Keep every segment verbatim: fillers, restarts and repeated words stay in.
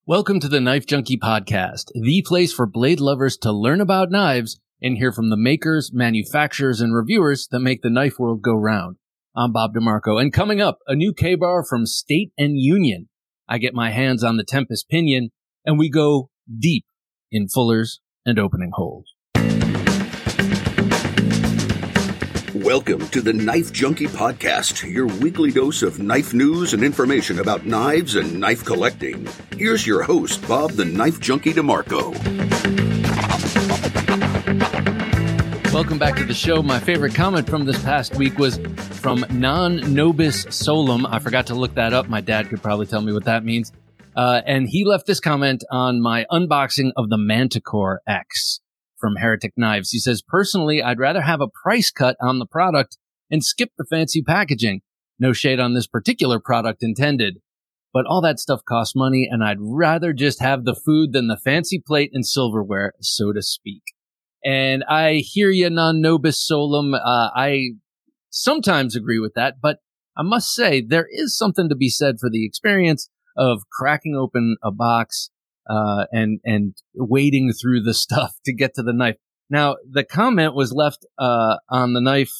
Welcome to the Knife Junkie Podcast, the place for blade lovers to learn about knives and hear from the makers, manufacturers, and reviewers that make the knife world go round. I'm Bob DeMarco, and coming up, a new K-bar from State and Union. I get my hands on the Tempest Pinion, and we go deep in fullers and opening holes. Welcome to the Knife Junkie Podcast, your weekly dose of knife news and information about knives and knife collecting. Here's your host, Bob the Knife Junkie DeMarco. Welcome back to the show. My favorite comment from this past week was from Non Nobis Solum. I forgot to look that up. My dad could probably tell me what that means. Uh, and he left this comment on my unboxing of the Manticore X from Heretic Knives. He says, personally, I'd rather have a price cut on the product and skip the fancy packaging. No shade on this particular product intended. But all that stuff costs money, and I'd rather just have the food than the fancy plate and silverware, so to speak. And I hear you, Non Nobis Solum. Uh, I sometimes agree with that, but I must say there is something to be said for the experience of cracking open a box Uh, and, and wading through the stuff to get to the knife. Now, the comment was left, uh, on the knife,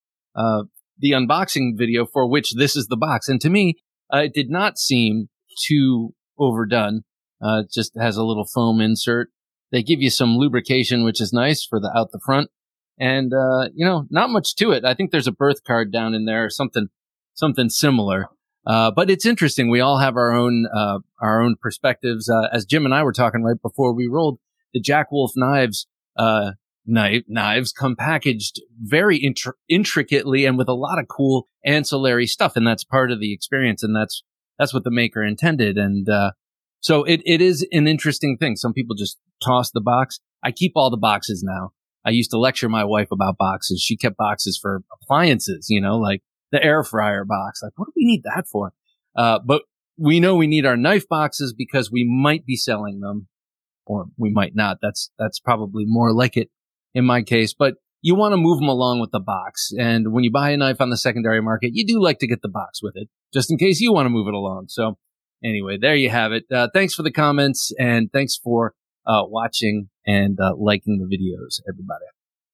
uh, the unboxing video for which this is the box. And to me, uh, it did not seem too overdone. Uh, it just has a little foam insert. They give you some lubrication, which is nice for the out the front. And, uh, you know, not much to it. I think there's a birth card down in there or something, something similar. Uh, but it's interesting. We all have our own, uh, our own perspectives. Uh, as Jim and I were talking right before we rolled, the Jack Wolf knives, uh, knife, knives come packaged very intr- intricately and with a lot of cool ancillary stuff. And that's part of the experience. And that's, that's what the maker intended. And, uh, so it, it is an interesting thing. Some people just toss the box. I keep all the boxes now. I used to lecture my wife about boxes. She kept boxes for appliances, you know, like the air fryer box. Like, what do we need that for? Uh, but we know we need our knife boxes because we might be selling them, or we might not. That's, that's probably more like it in my case, but you want to move them along with the box. And when you buy a knife on the secondary market, you do like to get the box with it just in case you want to move it along. So anyway, there you have it. Uh, thanks for the comments, and thanks for, uh, watching and, uh, liking the videos, everybody.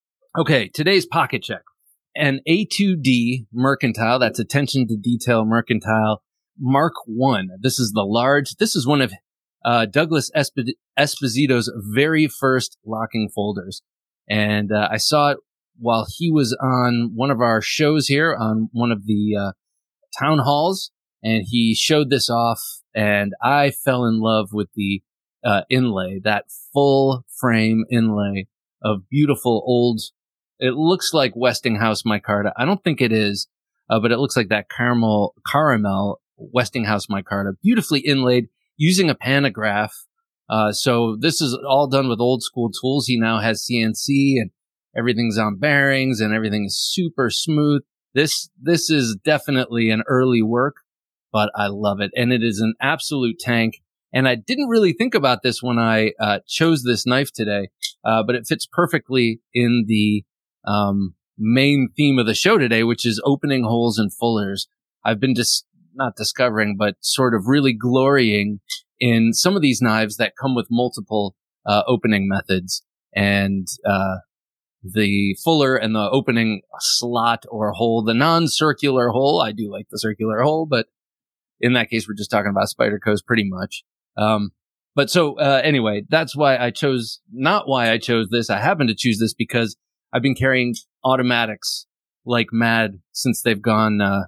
Okay. Today's pocket check. An A two D Mercantile, that's attention to detail Mercantile Mark one. This is the large, this is one of uh, Douglas Esp- Esposito's very first locking folders. And uh, I saw it while he was on one of our shows here on one of the uh, town halls, and he showed this off, and I fell in love with the uh, inlay, that full frame inlay of beautiful old. It looks like Westinghouse micarta. I don't think it is, uh, but it looks like that caramel, caramel Westinghouse micarta, beautifully inlaid using a pantograph. Uh, so this is all done with old school tools. He now has C N C and everything's on bearings and everything is super smooth. This, this is definitely an early work, but I love it. And it is an absolute tank. And I didn't really think about this when I, uh, chose this knife today, uh, but it fits perfectly in the Um, main theme of the show today, which is opening holes and fullers. I've been just dis- not discovering, but sort of really glorying in some of these knives that come with multiple, uh, opening methods, and, uh, the fuller and the opening slot or hole, the non-circular hole. I do like the circular hole, but in that case, we're just talking about Spyderco's pretty much. Um, but so, uh, anyway, that's why I chose, not why I chose this. I happen to choose this because I've been carrying automatics like mad since they've gone, uh,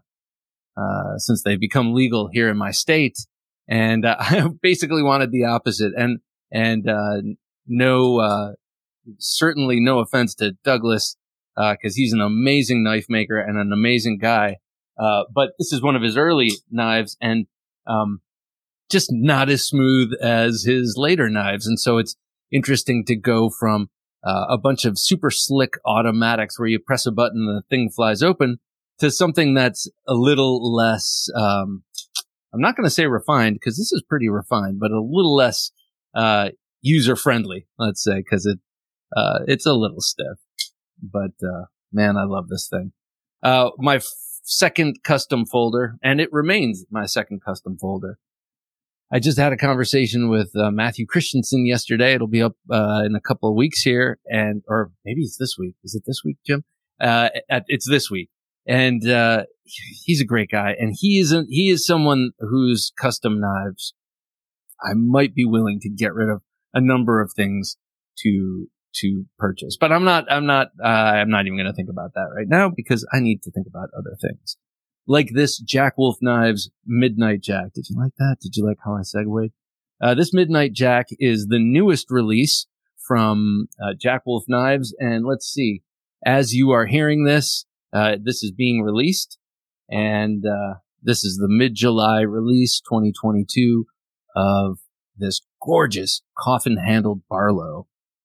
uh, since they've become legal here in my state. And, uh, I basically wanted the opposite. And, and, uh, no, uh, certainly no offense to Douglas, uh, cause he's an amazing knife maker and an amazing guy. Uh, but this is one of his early knives, and, um, just not as smooth as his later knives. And so it's interesting to go from Uh, a bunch of super slick automatics where you press a button and the thing flies open to something that's a little less, um, I'm not going to say refined because this is pretty refined, but a little less, uh, user friendly, let's say, because it, uh, it's a little stiff. But, uh, man, I love this thing. Uh, my f- second custom folder, and it remains my second custom folder. I just had a conversation with uh, Matthew Christensen yesterday. It'll be up uh, in a couple of weeks here, and or maybe it's this week. Is it this week, Jim? Uh, at, it's this week, and uh, he's a great guy, and he is a, he is someone whose custom knives I might be willing to get rid of a number of things to to purchase, but I'm not. I'm not. Uh, I'm not even going to think about that right now because I need to think about other things. Like this Jack Wolf Knives Midnight Jack. Did you like that? Did you like how I segued? Uh, this Midnight Jack is the newest release from uh, Jack Wolf Knives. And let's see, as you are hearing this, uh, this is being released. And uh, this is the mid-July release, twenty twenty-two, of this gorgeous coffin-handled Barlow.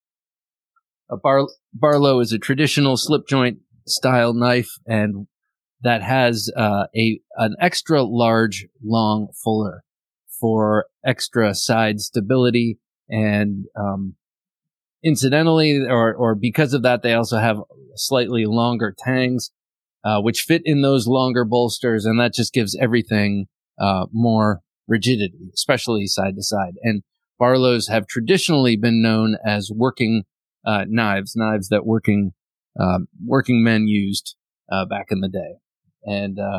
A bar- Barlow is a traditional slip-joint style knife, and that has uh, a an extra large long fuller for extra side stability, and um, incidentally, or or because of that, they also have slightly longer tangs, uh, which fit in those longer bolsters, and that just gives everything uh, more rigidity, especially side to side. And Barlows have traditionally been known as working uh, knives, knives that working uh, working men used uh, back in the day. And, uh,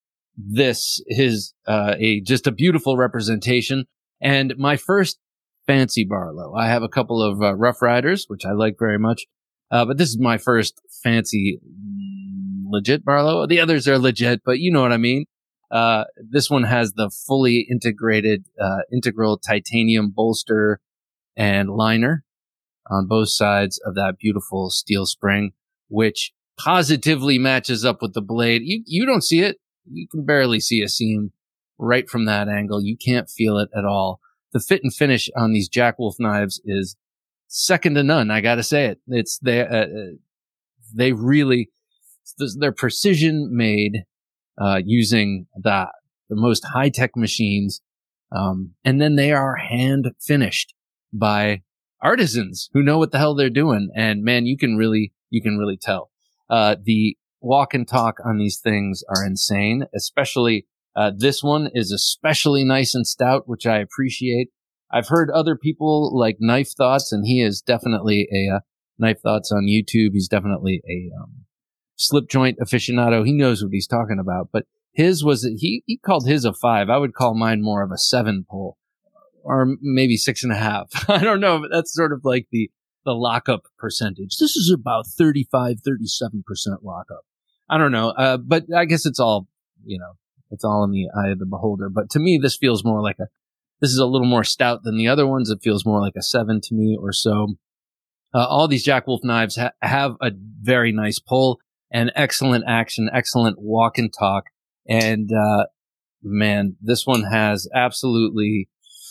this is, uh, a, just a beautiful representation. And my first fancy Barlow. I have a couple of, uh, Rough Riders, which I like very much. Uh, but this is my first fancy, legit Barlow. The others are legit, but you know what I mean. Uh, this one has the fully integrated, uh, integral titanium bolster and liner on both sides of that beautiful steel spring, which positively matches up with the blade. You you don't see it. You can barely see a seam right from that angle. You can't feel it at all. The fit and finish on these Jack Wolf knives is second to none. I gotta say it. It's they uh, they really they're precision made uh, using the the most high tech machines, um, and then they are hand finished by artisans who know what the hell they're doing. And man, you can really you can really tell. Uh, the walk and talk on these things are insane, especially, uh, this one is especially nice and stout, which I appreciate. I've heard other people like Knife Thoughts, and he is definitely a, uh, Knife Thoughts on YouTube. He's definitely a, um, slip joint aficionado. He knows what he's talking about, but his was, he, he called his a five. I would call mine more of a seven pull, or maybe six and a half. I don't know, but that's sort of like the, the lockup percentage. This is about thirty-five, thirty-seven percent lockup. I don't know. Uh, but I guess it's all, you know, it's all in the eye of the beholder. But to me, this feels more like a, this is a little more stout than the other ones. It feels more like a seven to me or so. Uh, all these Jack Wolf knives ha- have a very nice pull and excellent action, excellent walk and talk. And, uh, man, this one has absolutely,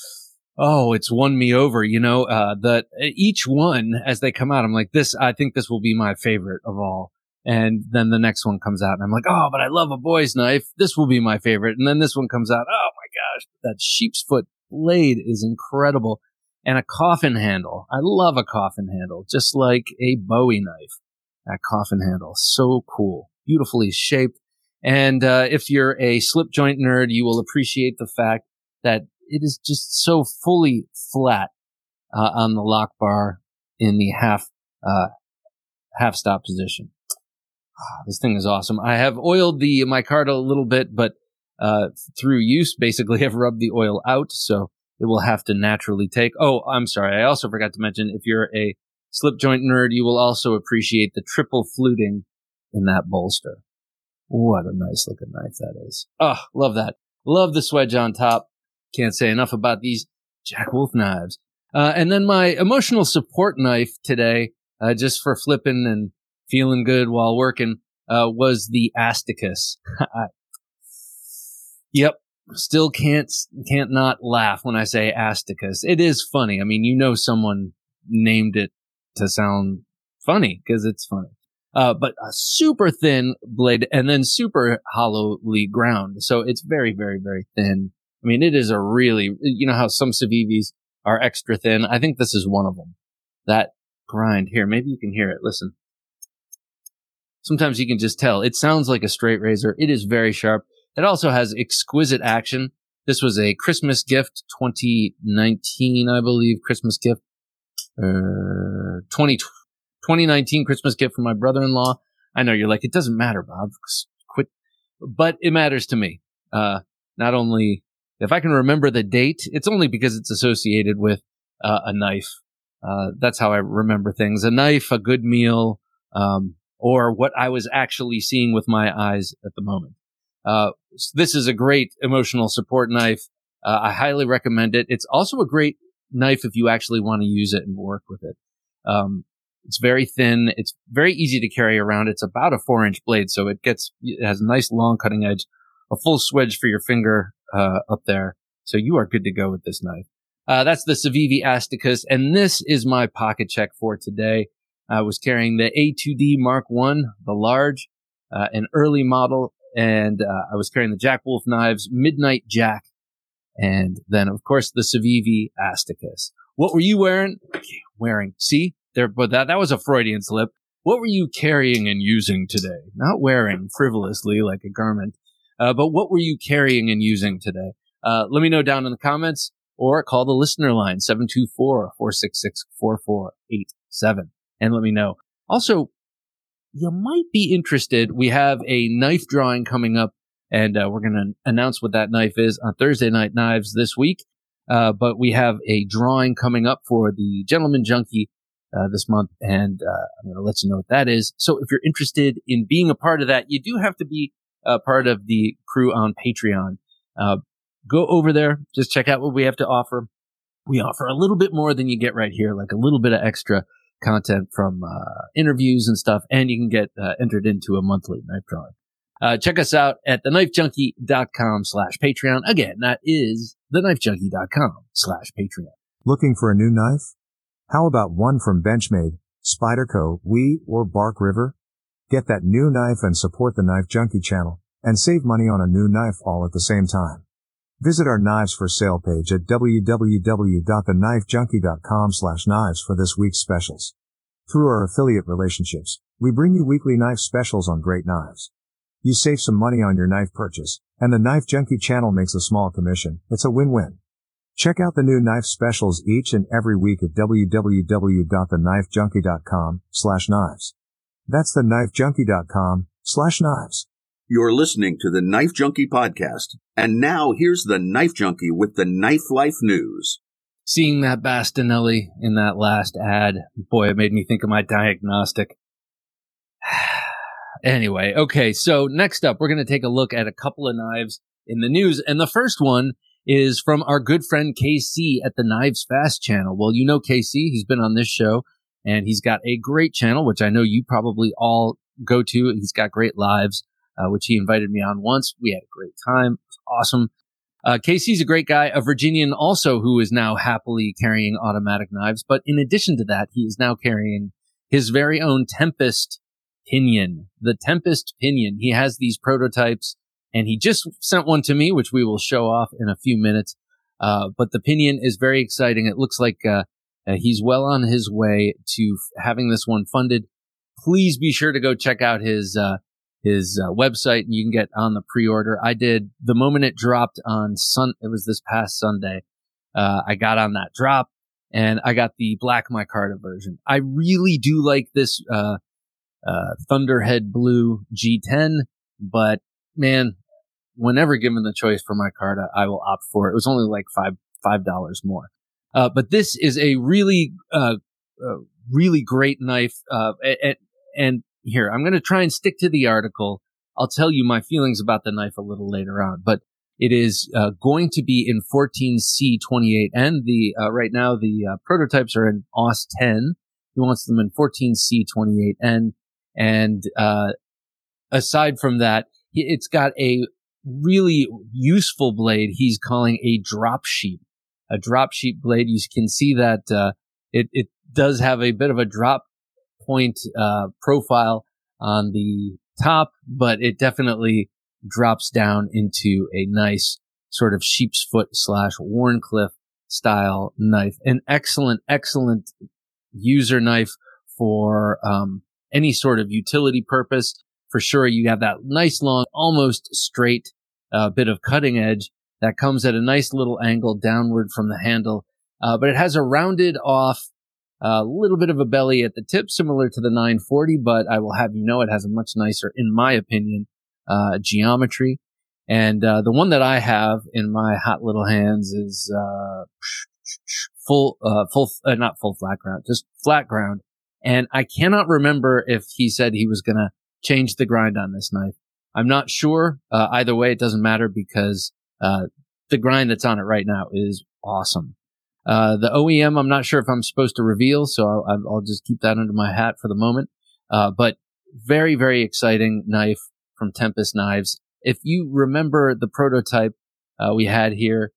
oh, it's won me over, you know, uh, that each one as they come out, I'm like, this, I think this will be my favorite of all. And then the next one comes out and I'm like, oh, but I love a boy's knife. This will be my favorite. And then this one comes out. Oh my gosh, that sheep's foot blade is incredible. And a coffin handle. I love a coffin handle, just like a Bowie knife. That coffin handle, so cool, beautifully shaped. And, uh, if you're a slip joint nerd, you will appreciate the fact that it is just so fully flat, uh, on the lock bar in the half, uh, half stop position. Oh, this thing is awesome. I have oiled the micarta a little bit, but, uh, through use, basically I've rubbed the oil out, so it will have to naturally take. Oh, I'm sorry. I also forgot to mention, if you're a slip joint nerd, you will also appreciate the triple fluting in that bolster. What a nice looking knife that is. Oh, love that. Love the swedge on top. Can't say enough about these Jack Wolf knives. Uh, and then my emotional support knife today, uh, just for flipping and feeling good while working, uh, was the Asticus. Yep. Still can't, can't not laugh when I say Asticus. It is funny. I mean, you know, someone named it to sound funny because it's funny. Uh, but a super thin blade and then super hollowly ground. So it's very, very, very thin. I mean, it is a really, you know how some Civivis are extra thin? I think this is one of them. That grind here, maybe you can hear it. Listen. Sometimes you can just tell. It sounds like a straight razor. It is very sharp. It also has exquisite action. This was a Christmas gift, twenty nineteen, I believe, Christmas gift. Uh, twenty, twenty nineteen Christmas gift from my brother-in-law. I know you're like, it doesn't matter, Bob. Quit. But it matters to me. Uh, not only if I can remember the date, it's only because it's associated with uh, a knife. Uh, that's how I remember things. A knife, a good meal, um, or what I was actually seeing with my eyes at the moment. Uh, this is a great emotional support knife. Uh, I highly recommend it. It's also a great knife if you actually want to use it and work with it. Um, it's very thin. It's very easy to carry around. It's about a four inch blade. So it gets, it has a nice long cutting edge, a full swedge for your finger, uh, up there. So you are good to go with this knife. Uh, that's the Civivi Asticus. And this is my pocket check for today. I was carrying the A two D Mark one, the large, uh, an early model. And, uh, I was carrying the Jack Wolf Knives Midnight Jack. And then, of course, the Civivi Asticus. What were you wearing? Wearing. See? There, but that, that was a Freudian slip. What were you carrying and using today? Not wearing frivolously like a garment. Uh, but what were you carrying and using today? Uh, let me know down in the comments or call the listener line, seven two four, four six six, four four eight seven. And let me know. Also, you might be interested. We have a knife drawing coming up. And uh, we're going to announce what that knife is on Thursday Night Knives this week. Uh, but we have a drawing coming up for the Gentleman Junkie uh, this month, and uh, I'm going to let you know what that is. So if you're interested in being a part of that, you do have to be a part of the crew on Patreon. Uh, go over there. Just check out what we have to offer. We offer a little bit more than you get right here, like a little bit of extra content from uh, interviews and stuff, and you can get uh, entered into a monthly knife drawing. Uh, check us out at thenifejunkie.com slash Patreon. Again, that is thenifejunkie.com slash Patreon. Looking for a new knife? How about one from Benchmade, Spyderco, Wee, or Bark River? Get that new knife and support the Knife Junkie channel, and save money on a new knife all at the same time. Visit our knives for sale page at www.thenifejunkie.com slash knives for this week's specials. Through our affiliate relationships, we bring you weekly knife specials on great knives. You save some money on your knife purchase, and the Knife Junkie channel makes a small commission. It's a win-win. Check out the new knife specials each and every week at www.thenifejunkie.com slash knives. That's thenifejunkie.com slash knives. You're listening to the Knife Junkie podcast. And now here's the Knife Junkie with the Knife Life News. Seeing that Bastinelli in that last ad, boy, it made me think of my diagnostic. Anyway, okay, so next up, we're going to take a look at a couple of knives in the news. And the first one is from our good friend K C at the Knives Fast channel. Well, you know K C, he's been on this show, and he's got a great channel, which I know you probably all go to. He's got great lives, uh, which he invited me on once. We had a great time. It was awesome. Uh, K C's a great guy, a Virginian also who is now happily carrying automatic knives. But in addition to that, he is now carrying his very own Tempest Pinion, the Tempest Pinion. He has these prototypes, and he just sent one to me, which we will show off in a few minutes. Uh, but the Pinion is very exciting. It looks like uh, uh, he's well on his way to f- having this one funded. Please be sure to go check out his uh, his uh, website, and you can get on the pre-order. I did the moment it dropped on Sun. It was this past Sunday. Uh, I got on that drop, and I got the Black Micarta version. I really do like this. Uh, Uh, Thunderhead Blue G ten, but man, whenever given the choice for micarta, I will opt for it. It was only like five, five dollars more. Uh, but this is a really, uh, uh really great knife. Uh, and, and here, I'm going to try and stick to the article. I'll tell you my feelings about the knife a little later on, but it is, uh, going to be in fourteen C twenty-eight N. The, uh, right now the, uh, prototypes are in A U S ten. He wants them in fourteen C twenty-eight N. And, uh, aside from that, it's got a really useful blade he's calling a drop sheet. A drop sheet blade. You can see that, uh, it, it does have a bit of a drop point, uh, profile on the top, but it definitely drops down into a nice sort of sheep's foot slash Wharncliffe style knife. An excellent, excellent user knife for, um, any sort of utility purpose. For sure, you have that nice long, almost straight uh, bit of cutting edge, that comes at a nice little angle downward from the handle. Uh, but it has a rounded off, a uh, little bit of a belly at the tip, similar to the nine forty, but I will have you know it has a much nicer, in my opinion, uh, geometry. And, uh, the one that I have in my hot little hands is, uh, full, uh, full, uh, not full flat ground, just flat ground. And I cannot remember if he said he was going to change the grind on this knife. I'm not sure. Uh, either way, it doesn't matter because, uh, the grind that's on it right now is awesome. Uh, the O E M, I'm not sure if I'm supposed to reveal, so I'll, I'll just keep that under my hat for the moment. Uh, but very, very exciting knife from Tempest Knives. If you remember the prototype, uh, we had here,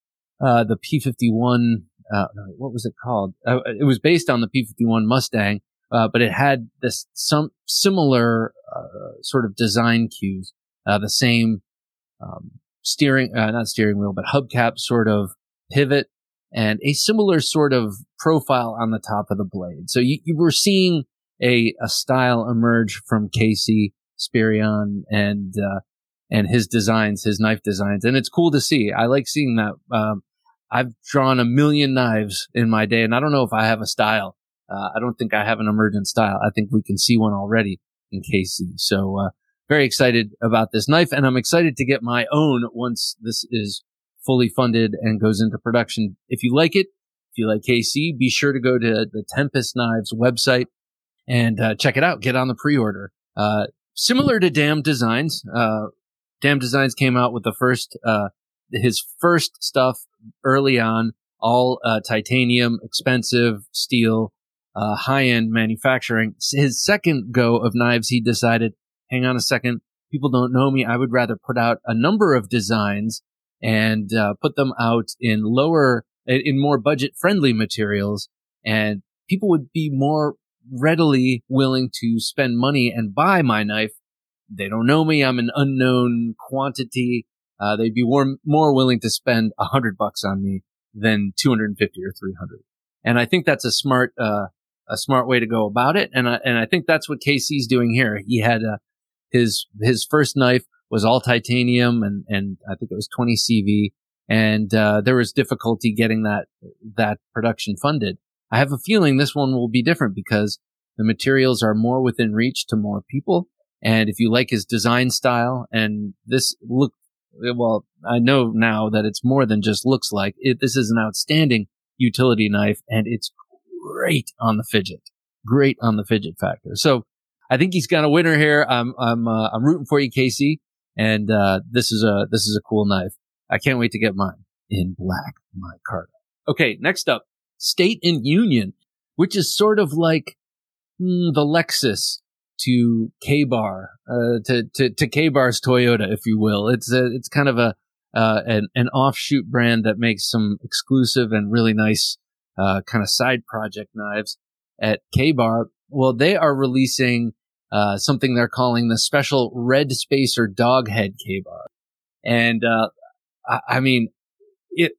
uh, the P fifty-one, uh, what was it called? Uh, it was based on the P fifty-one Mustang, uh, but it had this, some similar, uh, sort of design cues, uh, the same, um, steering, uh, not steering wheel, but hubcap sort of pivot, and a similar sort of profile on the top of the blade. So you, you were seeing a, a style emerge from Casey Spirion and, uh, and his designs, his knife designs. And it's cool to see. I like seeing that. Um, I've drawn a million knives in my day, and I don't know if I have a style. Uh, I don't think I have an emergent style. I think we can see one already in Casey. So, uh, very excited about this knife, and I'm excited to get my own once this is fully funded and goes into production. If you like it, if you like K C, be sure to go to the Tempest Knives website and uh, check it out. Get on the pre-order. Uh, similar to Damn Designs, uh, Damn Designs came out with the first, uh, his first stuff early on, all uh, titanium, expensive steel, uh, high-end manufacturing. His second go of knives, he decided, hang on a second, people don't know me. I would rather put out a number of designs and uh, put them out in lower, in more budget-friendly materials, and people would be more readily willing to spend money and buy my knife. They don't know me. I'm an unknown quantity. Uh, they'd be more, more willing to spend a hundred bucks on me than two hundred fifty or three hundred. And I think that's a smart, uh, a smart way to go about it. And I, and I think that's what K C's doing here. He had, uh, his, his first knife was all titanium, and, and I think it was twenty C V. And, uh, there was difficulty getting that, that production funded. I have a feeling this one will be different because the materials are more within reach to more people. And if you like his design style, and this look, well, I know now that it's more than just looks like it. This is an outstanding utility knife, and it's great on the fidget, great on the fidget factor. So I think he's got a winner here. I'm, I'm, uh, I'm rooting for you, K C. And, uh, this is a, this is a cool knife. I can't wait to get mine in black, my card. Okay. Next up, State and Union, which is sort of like mm, the Lexus to K-Bar, uh, to, to, to K-Bar's Toyota, if you will. It's a, it's kind of a, uh, an, an offshoot brand that makes some exclusive and really nice, uh, kind of side project knives at K-Bar. Well, they are releasing, uh, something they're calling the special Red Spacer Doghead K-Bar. And, uh, I, I mean, it,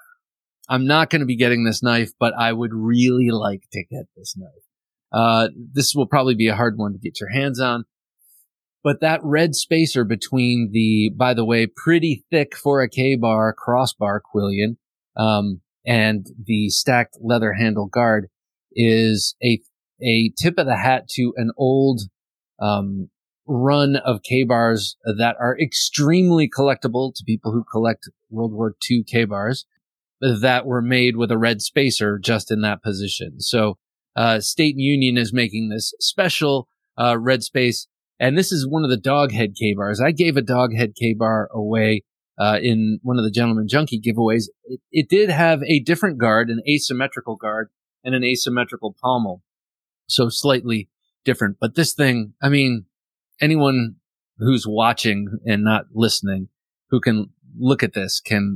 I'm not going to be getting this knife, but I would really like to get this knife. Uh, this will probably be a hard one to get your hands on, but that red spacer between the, by the way, pretty thick for a K-Bar crossbar Quillian, um, and the stacked leather handle guard is a, a tip of the hat to an old, um, run of K-Bars that are extremely collectible to people who collect World War Two K-Bars that were made with a red spacer just in that position. So, Uh, State and Union is making this special, uh, red space. And this is one of the Doghead K-Bars. I gave a Doghead K-Bar away, uh, in one of the Gentleman Junkie giveaways. It, it did have a different guard, an asymmetrical guard and an asymmetrical pommel. So slightly different. But this thing, I mean, anyone who's watching and not listening who can look at this can,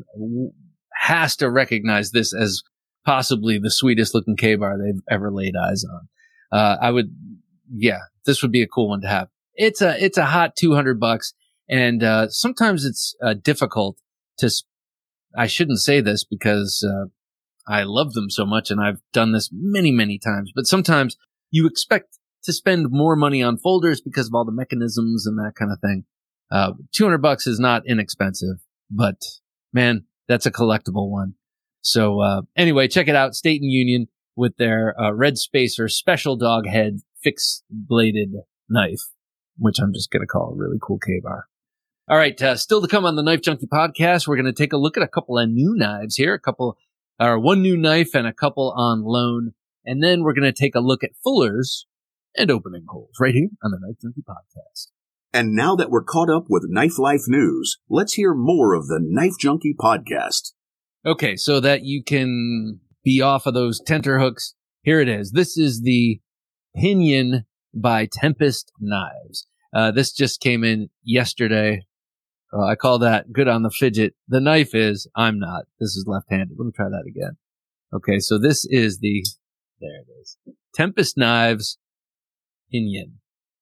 has to recognize this as possibly the sweetest looking K-Bar they've ever laid eyes on. Uh, I would, yeah, this would be a cool one to have. It's a, it's a hot two hundred bucks. And, uh, sometimes it's, uh, difficult to, sp- I shouldn't say this because, uh, I love them so much and I've done this many, many times, but sometimes you expect to spend more money on folders because of all the mechanisms and that kind of thing. Uh, two hundred bucks is not inexpensive, but man, that's a collectible one. So uh, anyway, check it out. State and Union with their uh, Red Spacer Special Dog Head fixed bladed knife, which I'm just going to call a really cool K-bar. All right, uh, still to come on the Knife Junkie podcast, we're going to take a look at a couple of new knives here, a couple, or one new knife and a couple on loan. And then we're going to take a look at fullers and opening holes right here on the Knife Junkie podcast. And now that we're caught up with Knife Life news, let's hear more of the Knife Junkie podcast. Okay, so that you can be off of those tenterhooks, here it is. This is the Pinion by Tempest Knives. Uh, this just came in yesterday. Uh, I call that good on the fidget. The knife is, I'm not. This is left-handed. Let me try that again. Okay, so this is the, there it is. Tempest Knives Pinion.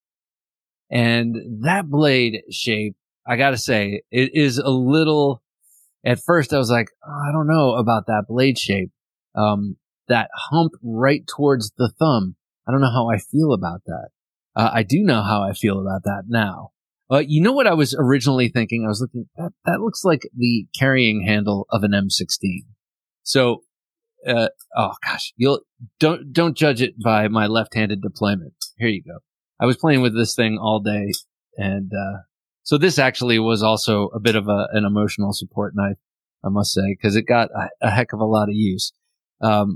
And that blade shape, I gotta say, it is a little, at first I was like, oh, I don't know about that blade shape. Um, that hump right towards the thumb. I don't know how I feel about that. Uh, I do know how I feel about that now. Uh, you know what I was originally thinking? I was looking, that, that looks like the carrying handle of an M sixteen. So, uh, oh gosh, you'll, don't, don't judge it by my left-handed deployment. Here you go. I was playing with this thing all day, and uh so this actually was also a bit of a, an emotional support knife, I must say, because it got a, a heck of a lot of use. Um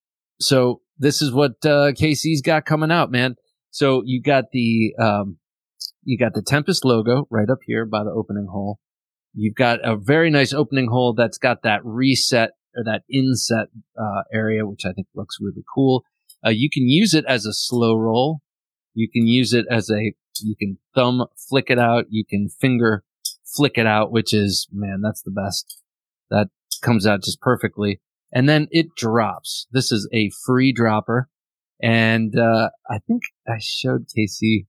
So this is what uh K C's got coming out, man. So you got the um you got the Tempest logo right up here by the opening hole. You've got a very nice opening hole that's got that reset or that inset uh area, which I think looks really cool. Uh you can use it as a slow roll. You can use it as a, you can thumb flick it out. You can finger flick it out, which is, man, that's the best. That comes out just perfectly. And then it drops. This is a free dropper. And, uh, I think I showed K C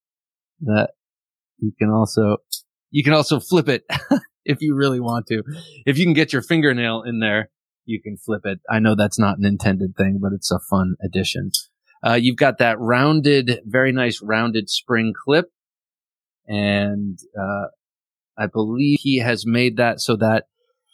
that you can also, you can also flip it if you really want to. If you can get your fingernail in there, you can flip it. I know that's not an intended thing, but it's a fun addition. Uh, you've got that rounded, very nice rounded spring clip. And, uh, I believe he has made that so that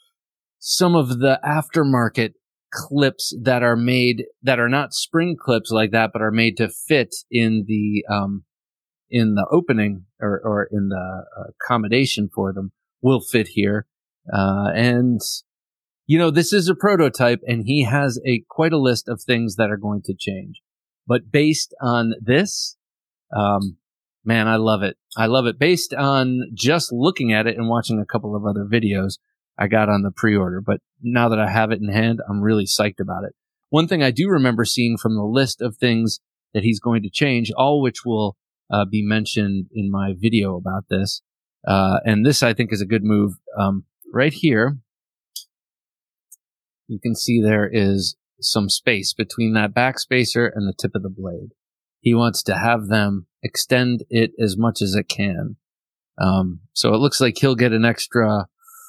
some of the aftermarket clips that are made, that are not spring clips like that, but are made to fit in the, um, in the opening or, or in the accommodation for them will fit here. Uh, and, you know, this is a prototype and he has a quite a list of things that are going to change. But based on this, um, man, I love it. I love it. Based on just looking at it and watching a couple of other videos I got on the pre-order. But now that I have it in hand, I'm really psyched about it. One thing I do remember seeing from the list of things that he's going to change, all which will uh, be mentioned in my video about this. Uh, and this, I think, is a good move. Um, right here, you can see there is some space between that back spacer and the tip of the blade. He wants to have them extend it as much as it can. Um, so it looks like he'll get an extra,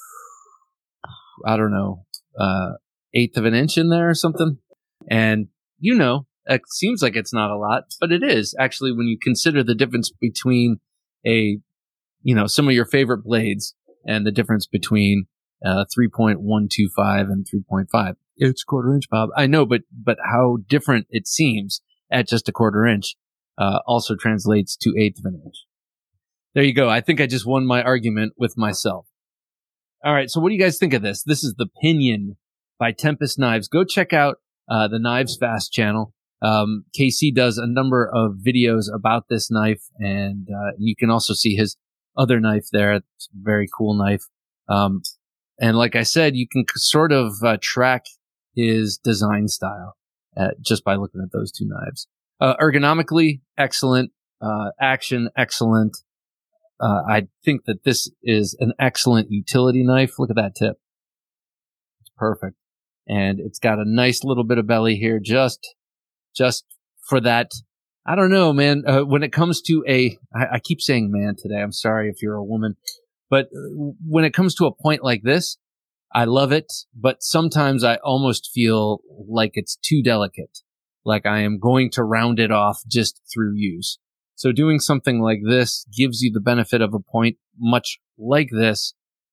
I don't know, uh, eighth of an inch in there or something. And, you know, it seems like it's not a lot, but it is actually when you consider the difference between a, you know, some of your favorite blades and the difference between uh, three point one two five and three point five. It's a quarter inch, Bob. I know, but, but how different it seems at just a quarter inch, uh, also translates to eighth of an inch. There you go. I think I just won my argument with myself. All right. So what do you guys think of this? This is the Pinion by Tempest Knives. Go check out, uh, the Knives Fast channel. Um, K C does a number of videos about this knife, and, uh, you can also see his other knife there. It's a very cool knife. Um, and like I said, you can sort of, uh, track his design style uh, just by looking at those two knives. Uh, ergonomically, excellent. Uh, action, excellent. Uh, I think that this is an excellent utility knife. Look at that tip. It's perfect. And it's got a nice little bit of belly here just, just for that. I don't know, man. Uh, when it comes to a, I, I keep saying man today. I'm sorry if you're a woman, but when it comes to a point like this, I love it, but sometimes I almost feel like it's too delicate, like I am going to round it off just through use. So doing something like this gives you the benefit of a point much like this,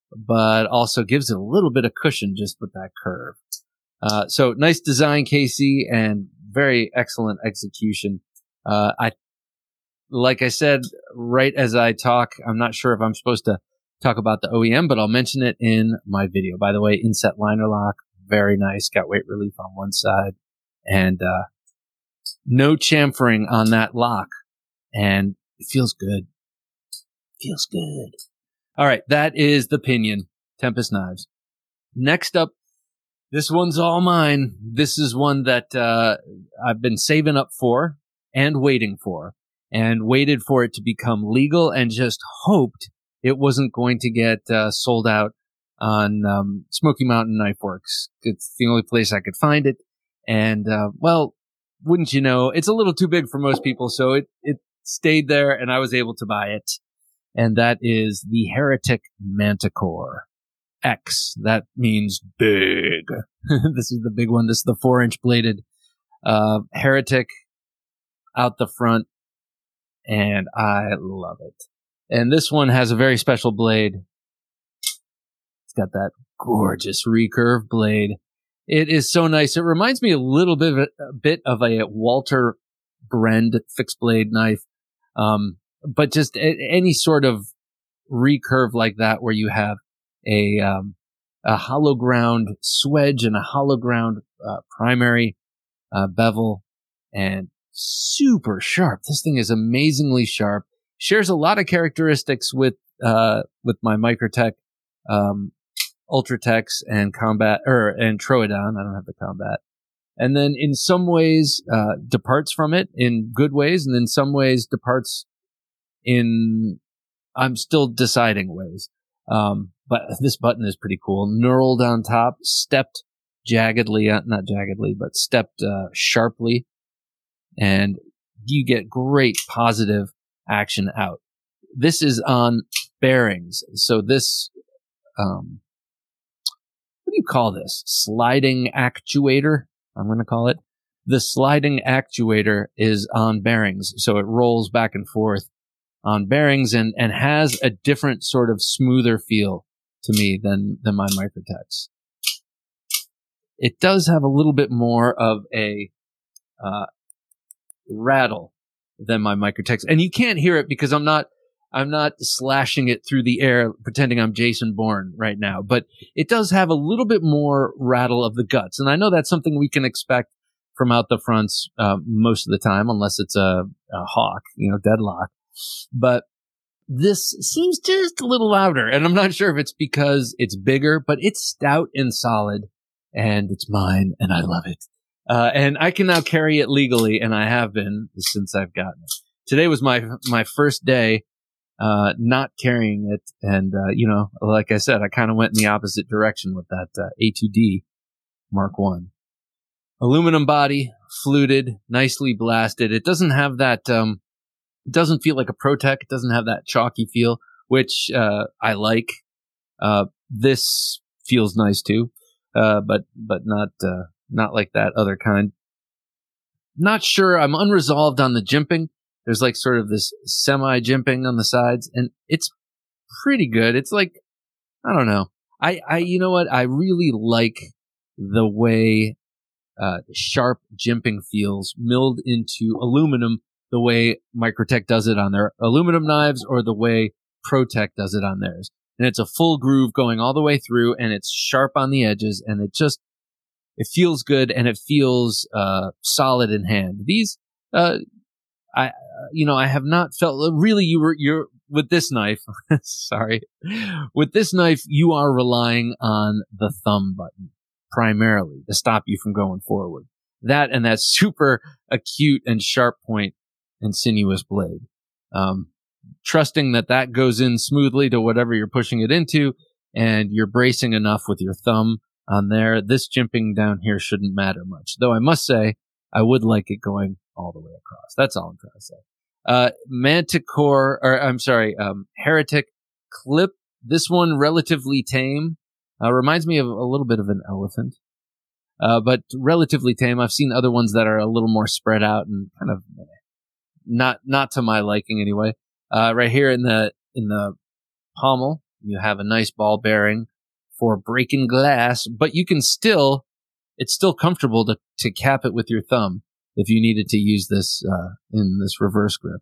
but also gives it a little bit of cushion just with that curve. Uh, so nice design, Casey, and very excellent execution. Uh, I, like I said, right as I talk, I'm not sure if I'm supposed to talk about the O E M, but I'll mention it in my video. By the way, inset liner lock, very nice. Got weight relief on one side, and uh, no chamfering on that lock, and it feels good. Feels good. All right, that is the Pinion Tempest knives. Next up, this one's all mine. This is one that uh, I've been saving up for and waiting for, and waited for it to become legal, and just hoped it wasn't going to get uh, sold out on um, Smoky Mountain Knife Works. It's the only place I could find it. And, uh, well, wouldn't you know, it's a little too big for most people, so it, it stayed there, and I was able to buy it. And that is the Heretic Manticore X. That means big. This is the big one. This is the four-inch bladed uh, Heretic out the front, and I love it. And this one has a very special blade. It's got that gorgeous recurve blade. It is so nice. It reminds me a little bit of a, a bit of a Walter Brend fixed blade knife. Um, but just a, any sort of recurve like that where you have a, um, a hollow ground swedge and a hollow ground, uh, primary, uh, bevel, and super sharp. This thing is amazingly sharp. Shares a lot of characteristics with, uh, with my Microtech, um, Ultratex and Combat, or, and Troodon. I don't have the Combat. And then in some ways, uh, departs from it in good ways, and in some ways departs in, I'm still deciding ways. Um, but this button is pretty cool. Knurled on top, stepped jaggedly, uh, not jaggedly, but stepped, uh, sharply. And you get great positive action out. This is on bearings. So this, um, what do you call this? Sliding actuator, I'm going to call it. The sliding actuator is on bearings. So it rolls back and forth on bearings and, and has a different sort of smoother feel to me than, than my Microtechs. It does have a little bit more of a, uh, rattle than my Microtechs. And you can't hear it because I'm not, I'm not slashing it through the air pretending I'm Jason Bourne right now, but it does have a little bit more rattle of the guts. And I know that's something we can expect from out the fronts, uh, most of the time, unless it's a, a hawk, you know, deadlock. But this seems just a little louder, and I'm not sure if it's because it's bigger, but it's stout and solid, and it's mine, and I love it. Uh, and I can now carry it legally, and I have been since I've gotten it. Today was my my first day uh not carrying it, and uh you know, like I said, I kind of went in the opposite direction with that uh, A two D Mark one. Aluminum body, fluted, nicely blasted. It doesn't have that um it doesn't feel like a ProTech. It doesn't have that chalky feel, which uh I like. Uh this feels nice too. Uh but but not uh not like that other kind. Not sure. I'm unresolved on the jimping. There's like sort of this semi-jimping on the sides, and it's pretty good. It's like, I don't know. I, I, you know what? I really like the way, uh, sharp jimping feels milled into aluminum, the way Microtech does it on their aluminum knives, or the way ProTech does it on theirs. And it's a full groove going all the way through, and it's sharp on the edges, and it just, it feels good, and it feels, uh, solid in hand. These, uh, I, you know, I have not felt really you were, you're with this knife. Sorry. With this knife, you are relying on the thumb button primarily to stop you from going forward. That and that super acute and sharp point and sinuous blade. Um, trusting that that goes in smoothly to whatever you're pushing it into, and you're bracing enough with your thumb on there. This jimping down here shouldn't matter much. Though I must say, I would like it going all the way across. That's all I'm trying to say. Uh, Manticore, or I'm sorry, um, Heretic Clip. This one relatively tame. Uh, reminds me of a little bit of an elephant. Uh, but relatively tame. I've seen other ones that are a little more spread out and kind of not, not to my liking anyway. Uh, right here in the, in the pommel, You have a nice ball bearing for breaking glass, but you can still, it's still comfortable to, to cap it with your thumb if you needed to use this uh, in this reverse grip.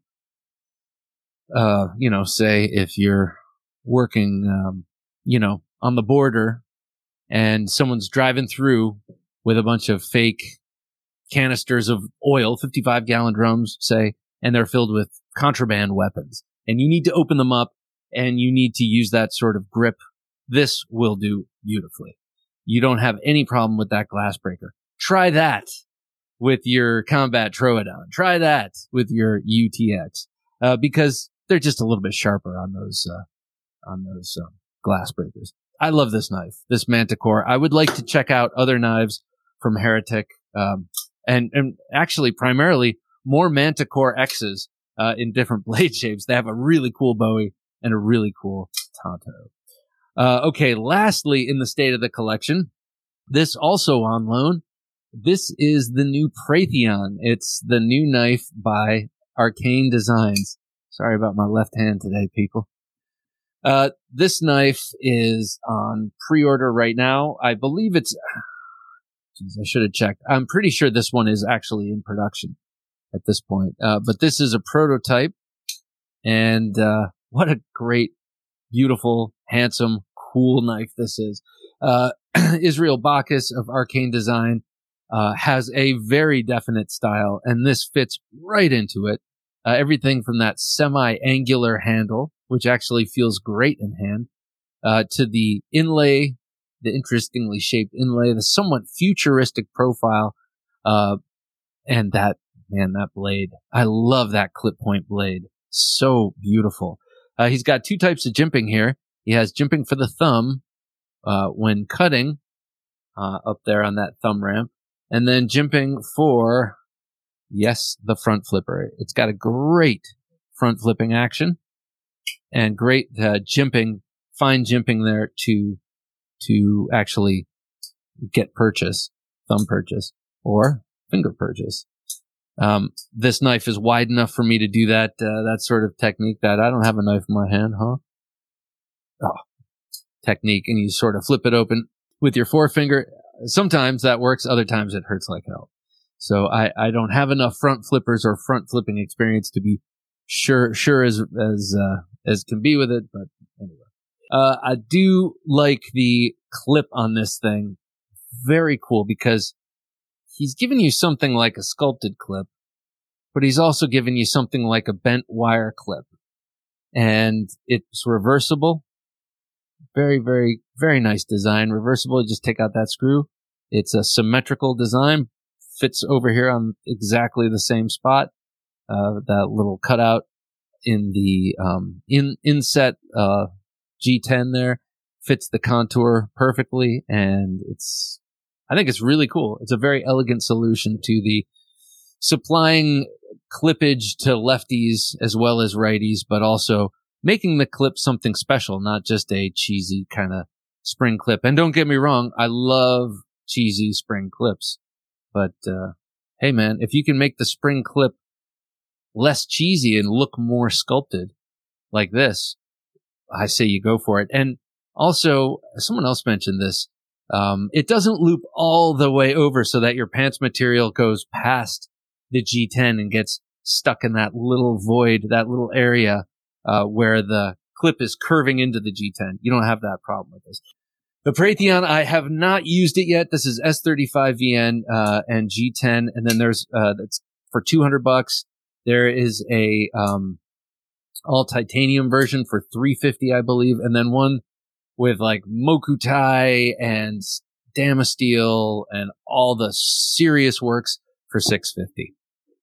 Uh, you know, say if you're working, um, you know, on the border and someone's driving through with a bunch of fake canisters of oil, fifty-five gallon drums, say, and they're filled with contraband weapons, and you need to open them up and you need to use that sort of grip. This will do beautifully. You don't have any problem with that glass breaker. Try that with your Combat Troodon. Try that with your U T X, uh, because they're just a little bit sharper on those, uh, on those, um, glass breakers. I love this knife, this Manticore. I would like to check out other knives from Heretic, um, and, and actually primarily more Manticore X's, uh, in different blade shapes. They have a really cool Bowie and a really cool Tonto. Uh, okay. Lastly, in the state of the collection, this also on loan. This is the new Praetheon. It's the new knife by Arcane Designs. Sorry about my left hand today, people. Uh, this knife is on pre-order right now. I believe it's, geez, I should have checked. I'm pretty sure this one is actually in production at this point. Uh, but this is a prototype, and, uh, what a great, beautiful, handsome, cool knife this is. Uh, Israel Bacchus of Arcane Design, uh, has a very definite style, and this fits right into it. Uh, everything from that semi-angular handle, which actually feels great in hand, uh, to the inlay, the interestingly shaped inlay, the somewhat futuristic profile, uh, and that, man, that blade. I love that clip point blade. So beautiful. Uh, he's got two types of jimping here. He has jimping for the thumb, uh, when cutting, uh, up there on that thumb ramp, and then jimping for, yes, the front flipper. It's got a great front flipping action and great uh, jimping, fine jimping there to to actually get purchase, thumb purchase, or finger purchase. Um, this knife is wide enough for me to do that uh, that sort of technique that I don't have a knife in my hand, huh? Oh, technique, and you sort of flip it open with your forefinger. Sometimes that works, other times it hurts like hell. So I, I don't have enough front flippers or front flipping experience to be sure, sure as, as, uh, as can be with it. But anyway, uh, I do like the clip on this thing. Very cool, because he's giving you something like a sculpted clip, but he's also giving you something like a bent wire clip, and it's reversible. Very, very, very nice design. Reversible. You just take out that screw. It's a symmetrical design. Fits over here on exactly the same spot. Uh, that little cutout in the, um, in, inset, uh, G ten there fits the contour perfectly. And it's, I think it's really cool. It's a very elegant solution to the supplying clippage to lefties as well as righties, but also making the clip something special, not just a cheesy kind of spring clip. And don't get me wrong, I love cheesy spring clips. But, uh, hey man, if you can make the spring clip less cheesy and look more sculpted like this, I say you go for it. And also, someone else mentioned this, um, it doesn't loop all the way over so that your pants material goes past the G ten and gets stuck in that little void, that little area, uh, where the clip is curving into the G ten. You don't have that problem with this. The Praetheon, I have not used it yet. This is S thirty-five V N, uh, and G ten. And then there's, uh, that's for two hundred bucks. There is a, um, all titanium version for three fifty, I believe. And then one with like Mokutai and Damasteel and all the serious works for six fifty.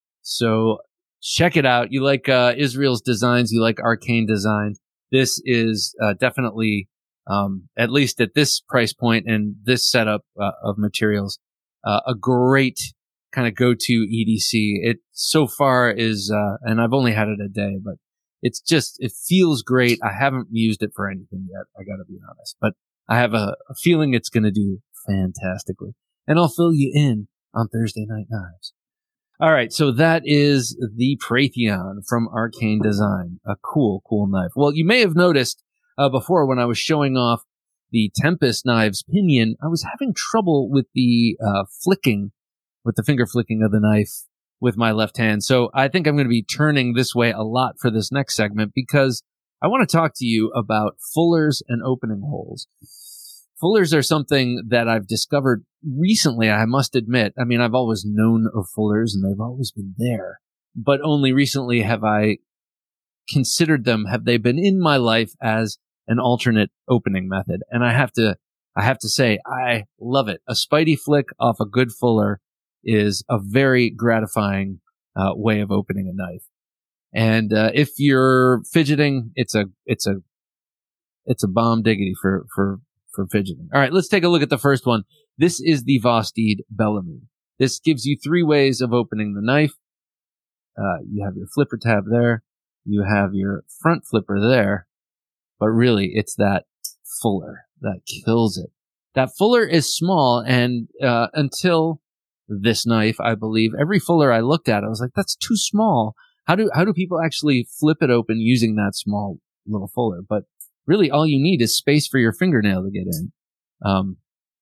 So check it out. You like, uh, Israel's designs. You like Arcane Design. This is, uh, definitely, Um, at least at this price point and this setup uh, of materials, uh, a great kind of go-to E D C. It so far is, uh, and I've only had it a day, but it's just, it feels great. I haven't used it for anything yet. I gotta be honest, but I have a, a feeling it's going to do fantastically, and I'll fill you in on Thursday Night Knives. All right. So that is the Praetheon from Arcane Design. A cool, cool knife. Well, you may have noticed uh, before when I was showing off the Tempest knives pinion, I was having trouble with the uh, flicking, with the finger flicking of the knife with my left hand. So I think I'm going to be turning this way a lot for this next segment because I want to talk to you about fullers and opening holes. Fullers are something that I've discovered recently, I must admit. I mean, I've always known of fullers and they've always been there, but only recently have I considered them. Have they been in my life as an alternate opening method? And I have to, I have to say, I love it. A Spidey flick off a good fuller is a very gratifying uh, way of opening a knife. And uh, if you're fidgeting, it's a, it's a, it's a bomb diggity for, for, for fidgeting. All right, let's take a look at the first one. This is the Vosteed Bellamy. This gives you three ways of opening the knife. Uh, you have your flipper tab there. You have your front flipper there. But really, it's that fuller that kills it. That fuller is small, and uh, until this knife, I believe, every fuller I looked at, I was like, that's too small. How do how do people actually flip it open using that small little fuller? But really, all you need is space for your fingernail to get in. Um,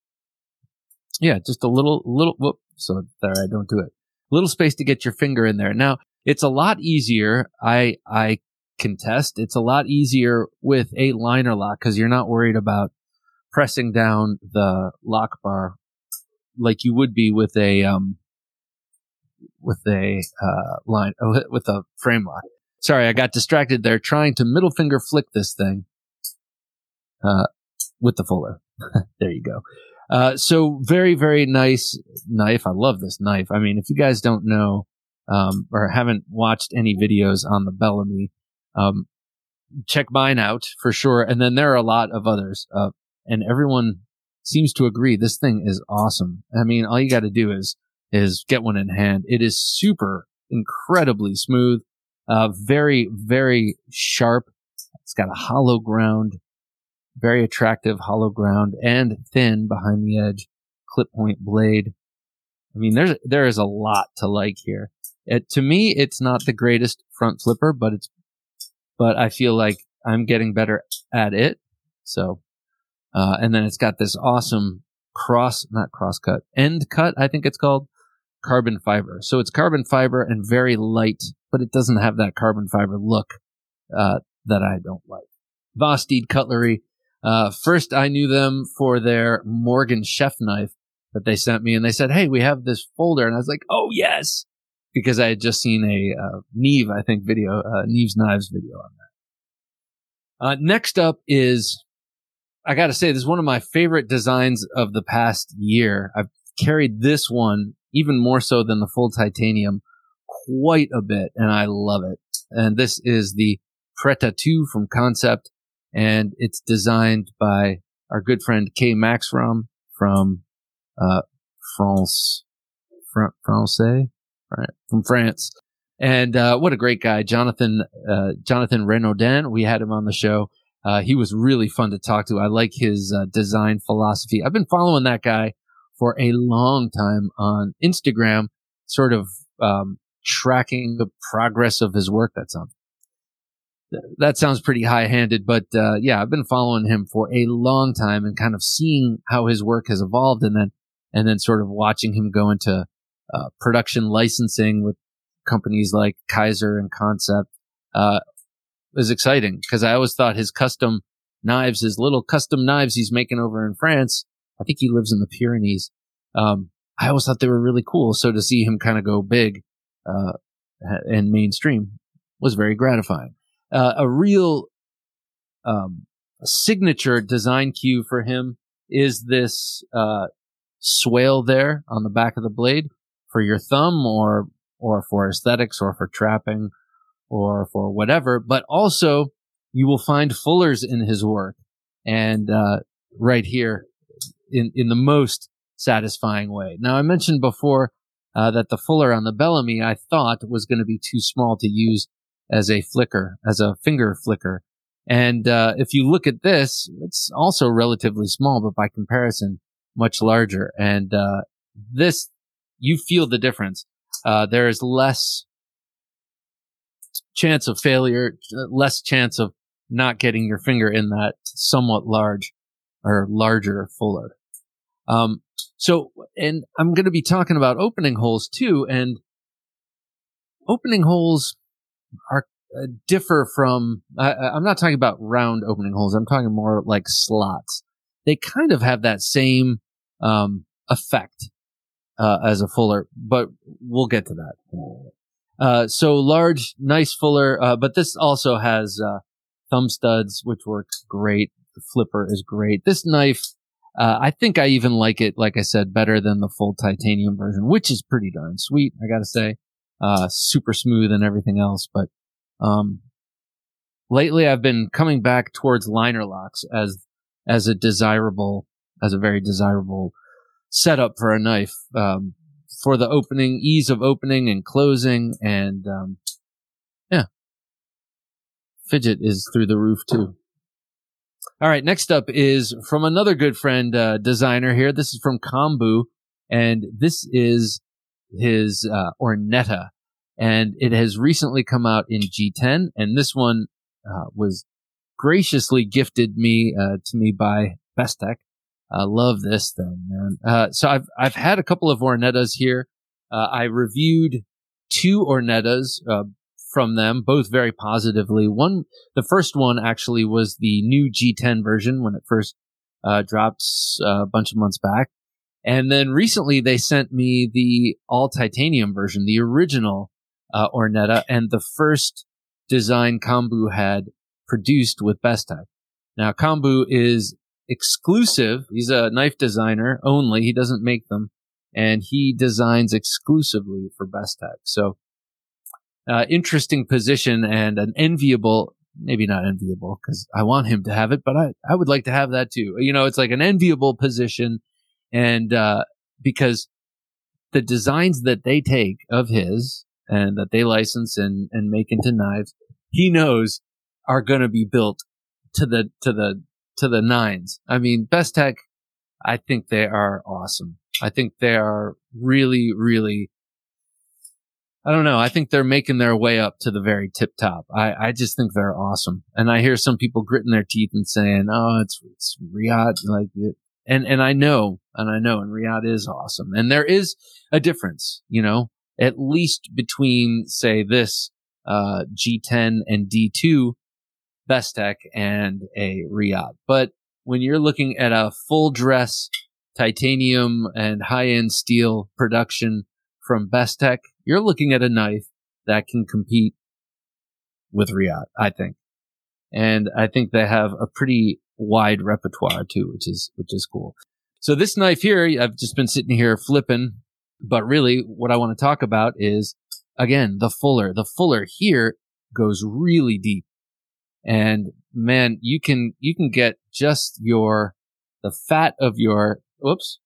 yeah, just a little, little, whoop, so there, I don't do it. Little space to get your finger in there. Now, it's a lot easier, I I contest, it's a lot easier with a liner lock because you're not worried about pressing down the lock bar like you would be with a, um, with a, uh, line, oh, with a frame lock. Sorry, I got distracted there trying to middle finger flick this thing, uh, with the fuller. There you go. Uh, so very, very nice knife. I love this knife. I mean, if you guys don't know, um, or haven't watched any videos on the Bellamy, um, check mine out for sure. And then there are a lot of others, uh, and everyone seems to agree this thing is awesome. I mean, all you got to do is, is get one in hand. It is super incredibly smooth, uh, very, very sharp. It's got a hollow ground, very attractive hollow ground, and thin behind the edge clip point blade. I mean, there's, there is a lot to like here. It, to me, it's not the greatest front flipper, but it's, but I feel like I'm getting better at it. So, uh, and then it's got this awesome cross, not cross cut, end cut, I think it's called, carbon fiber. So it's carbon fiber and very light, but it doesn't have that carbon fiber look, uh, that I don't like. Vosteed Cutlery. Uh, first I knew them for their Morgan chef knife that they sent me, and they said, hey, we have this folder. And I was like, oh yes, because I had just seen a, uh, Neve, I think video, uh, Neve's Knives video on that. Uh, next up is, I gotta say, this is one of my favorite designs of the past year. I've carried this one even more so than the full titanium quite a bit, and I love it. And this is the Preta two from Concept, and it's designed by our good friend Kay Maxrom from uh France, Fr- Francais, right, from France. And uh what a great guy, Jonathan uh Jonathan Renaudin. We had him on the show. Uh he was really fun to talk to. I like his uh, design philosophy. I've been following that guy for a long time on Instagram, sort of um tracking the progress of his work. That sounds that sounds pretty high-handed, but uh yeah, I've been following him for a long time and kind of seeing how his work has evolved, and then and then sort of watching him go into uh production licensing with companies like Kaiser and Concept uh is exciting, because I always thought his custom knives, his little custom knives he's making over in France, I think he lives in the Pyrenees, um I always thought they were really cool. So to see him kind of go big uh and mainstream was very gratifying. Uh, a real um, a signature design cue for him is this uh, swale there on the back of the blade for your thumb, or or for aesthetics, or for trapping, or for whatever. But also, you will find fullers in his work, and uh, right here in in the most satisfying way. Now, I mentioned before uh, that the fuller on the Bellamy I thought was going to be too small to use as a flicker, as a finger flicker. And uh if you look at this, it's also relatively small, but by comparison, much larger. And uh this, you feel the difference. Uh there is less chance of failure, less chance of not getting your finger in that somewhat large or larger fuller. Um, so, and I'm going to be talking about opening holes too, and opening holes are uh, differ from, uh, I'm not talking about round opening holes. I'm talking more like slots. They kind of have that same, um, effect, uh, as a fuller, but we'll get to that. Uh, so large, nice fuller, uh, but this also has, uh, thumb studs, which works great. The flipper is great. This knife, uh, I think I even like it, like I said, better than the full titanium version, which is pretty darn sweet, I gotta say. Uh, super smooth and everything else, but, um, lately I've been coming back towards liner locks as, as a desirable, as a very desirable setup for a knife, um, for the opening, ease of opening and closing, and, um, yeah. Fidget is through the roof too. All right, next up is from another good friend, uh, designer here. This is from Kambu, and this is his, uh, Ornetta, and it has recently come out in G ten, and this one, uh, was graciously gifted me, uh, to me by Bestech. I love this thing, man. Uh, so I've, I've had a couple of Ornettas here. Uh, I reviewed two Ornettas, uh, from them, both very positively. One, the first one actually was the new G ten version when it first, uh, dropped uh, a bunch of months back. And then recently they sent me the all titanium version, the original, uh, Ornetta, and the first design Kambu had produced with Bestech. Now, Kambu is exclusive. He's a knife designer only. He doesn't make them, and he designs exclusively for Bestech. So, uh, interesting position and an enviable, maybe not enviable because I want him to have it, but I, I would like to have that too. You know, it's like an enviable position. And, uh, because the designs that they take of his and that they license and, and make into knives, he knows are going to be built to the, to the, to the nines. I mean, Bestech, I think they are awesome. I think they are really, really, I don't know. I think they're making their way up to the very tip top. I, I just think they're awesome. And I hear some people gritting their teeth and saying, oh, it's, it's Riyadh. Like, it, and, and I know, and I know, and Riyadh is awesome. And there is a difference, you know, at least between, say, this, uh, G ten and D two Bestech and a Riyadh. But when you're looking at a full dress titanium and high end steel production from Bestech, you're looking at a knife that can compete with Riyadh, I think. And I think they have a pretty wide repertoire too, which is, which is cool. So this knife here, I've just been sitting here flipping, but really what I want to talk about is, again, the fuller. The fuller here goes really deep. And man, you can, you can get just your, the fat of your, whoops.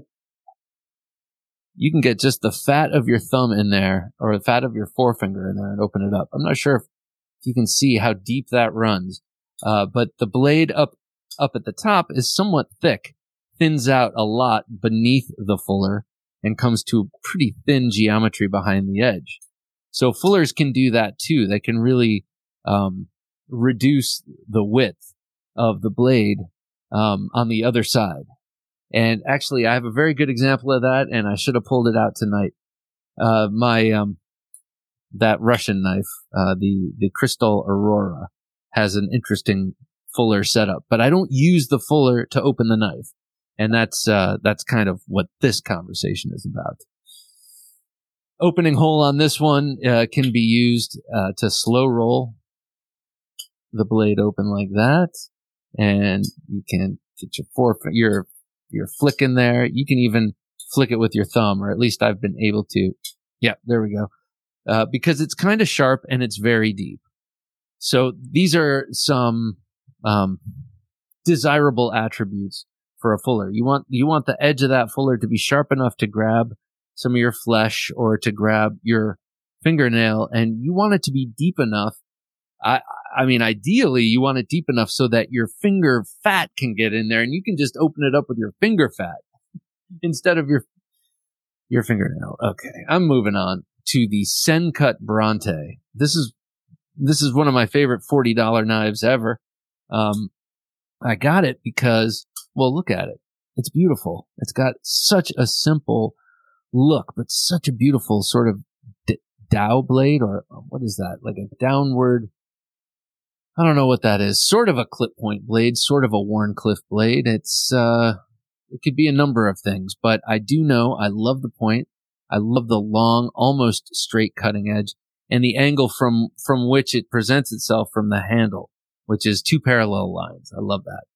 You can get just the fat of your thumb in there, or the fat of your forefinger in there, and open it up. I'm not sure if you can see how deep that runs. Uh, but the blade up, up at the top is somewhat thick, thins out a lot beneath the fuller, and comes to pretty thin geometry behind the edge. So fullers can do that too. They can really, um, reduce the width of the blade, um, on the other side. And actually, I have a very good example of that, and I should have pulled it out tonight. Uh, my, um, that Russian knife, uh, the, the Crystal Aurora has an interesting fuller setup, but I don't use the fuller to open the knife. And that's, uh, that's kind of what this conversation is about. Opening hole on this one, uh, can be used, uh, to slow roll the blade open like that. And you can get your forefinger, your, your flick in there. You can even flick it with your thumb, or at least I've been able to. Yeah, there we go. Uh, because it's kind of sharp and it's very deep. So these are some, um, desirable attributes for a fuller. You want, you want the edge of that fuller to be sharp enough to grab some of your flesh or to grab your fingernail, and you want it to be deep enough. I, I mean, ideally, you want it deep enough so that your finger fat can get in there and you can just open it up with your finger fat instead of your, your fingernail. Okay. I'm moving on to the Sencut Bronte. This is this is one of my favorite forty dollar knives ever. Um, I got it because, well, look at it. It's beautiful. It's got such a simple look, but such a beautiful sort of d- dowel blade, or what is that? Like a downward, I don't know what that is. Sort of a clip point blade, sort of a Wharncliffe blade. It's, uh, it could be a number of things, but I do know I love the point. I love the long, almost straight cutting edge and the angle from, from which it presents itself from the handle, which is two parallel lines. I love that.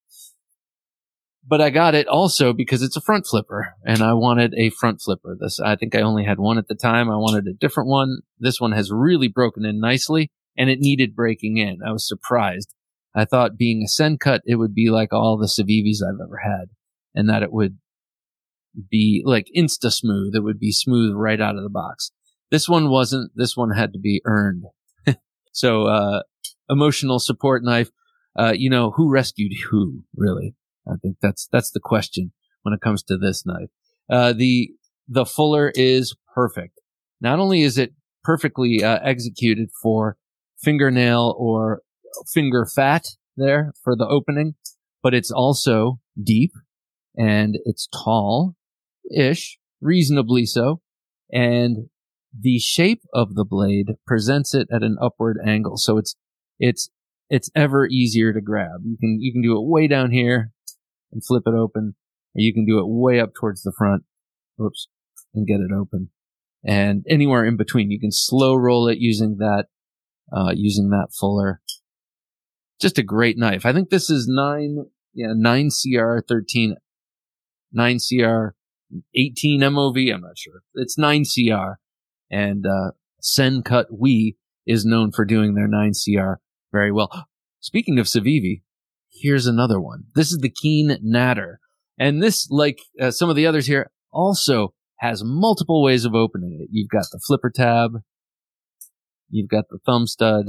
But I got it also because it's a front flipper, and I wanted a front flipper. This, I think I only had one at the time. I wanted a different one. This one has really broken in nicely, and it needed breaking in. I was surprised. I thought being a Sen cut, it would be like all the Civivis I've ever had, and that it would be like insta smooth. It would be smooth right out of the box. This one wasn't. This one had to be earned. So, uh, emotional support knife. Uh, you know, who rescued who, really? I think that's, that's the question when it comes to this knife. Uh, the, the fuller is perfect. Not only is it perfectly, uh, executed for fingernail or finger fat there for the opening, but it's also deep and it's tall-ish, reasonably so. And the shape of the blade presents it at an upward angle. So it's, it's, it's ever easier to grab. You can, you can do it way down here and flip it open, or you can do it way up towards the front, oops, and get it open. And anywhere in between, you can slow roll it using that, uh, using that fuller. Just a great knife. I think this is nine, yeah, nine C R thirteen, nine C R eighteen M O V. I'm not sure. It's nine C R, and uh, Sen Cut We is known for doing their nine C R very well. Speaking of Civivi, here's another one. This is the Keen Natter. And this, like uh, some of the others here, also has multiple ways of opening it. You've got the flipper tab. You've got the thumb stud.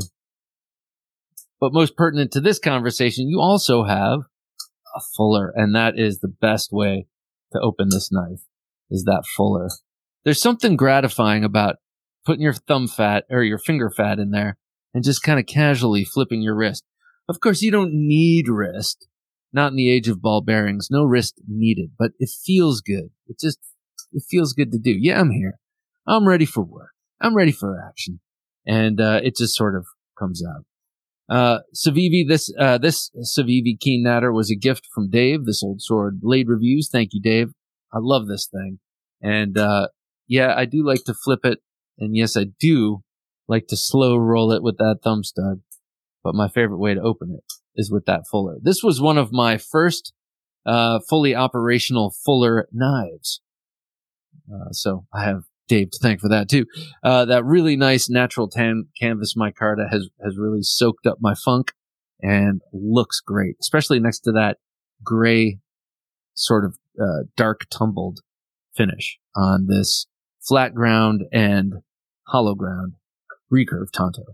But most pertinent to this conversation, you also have a fuller. And that is the best way to open this knife, is that fuller. There's something gratifying about putting your thumb fat or your finger fat in there and just kind of casually flipping your wrist. Of course, you don't need wrist. Not in the age of ball bearings. No wrist needed, but it feels good. It just, it feels good to do. Yeah, I'm here. I'm ready for work. I'm ready for action. And, uh, it just sort of comes out. Uh, Civivi, this, uh, this Civivi Keen Natter was a gift from Dave, this Old Sword Blade Reviews. Thank you, Dave. I love this thing. And, uh, yeah, I do like to flip it. And yes, I do like to slow roll it with that thumb stud. But my favorite way to open it is with that fuller. This was one of my first uh fully operational fuller knives. Uh, so I have Dave to thank for that too. Uh, that really nice natural tan canvas micarta has, has really soaked up my funk and looks great, especially next to that gray sort of uh, dark tumbled finish on this flat ground and hollow ground recurve Tonto.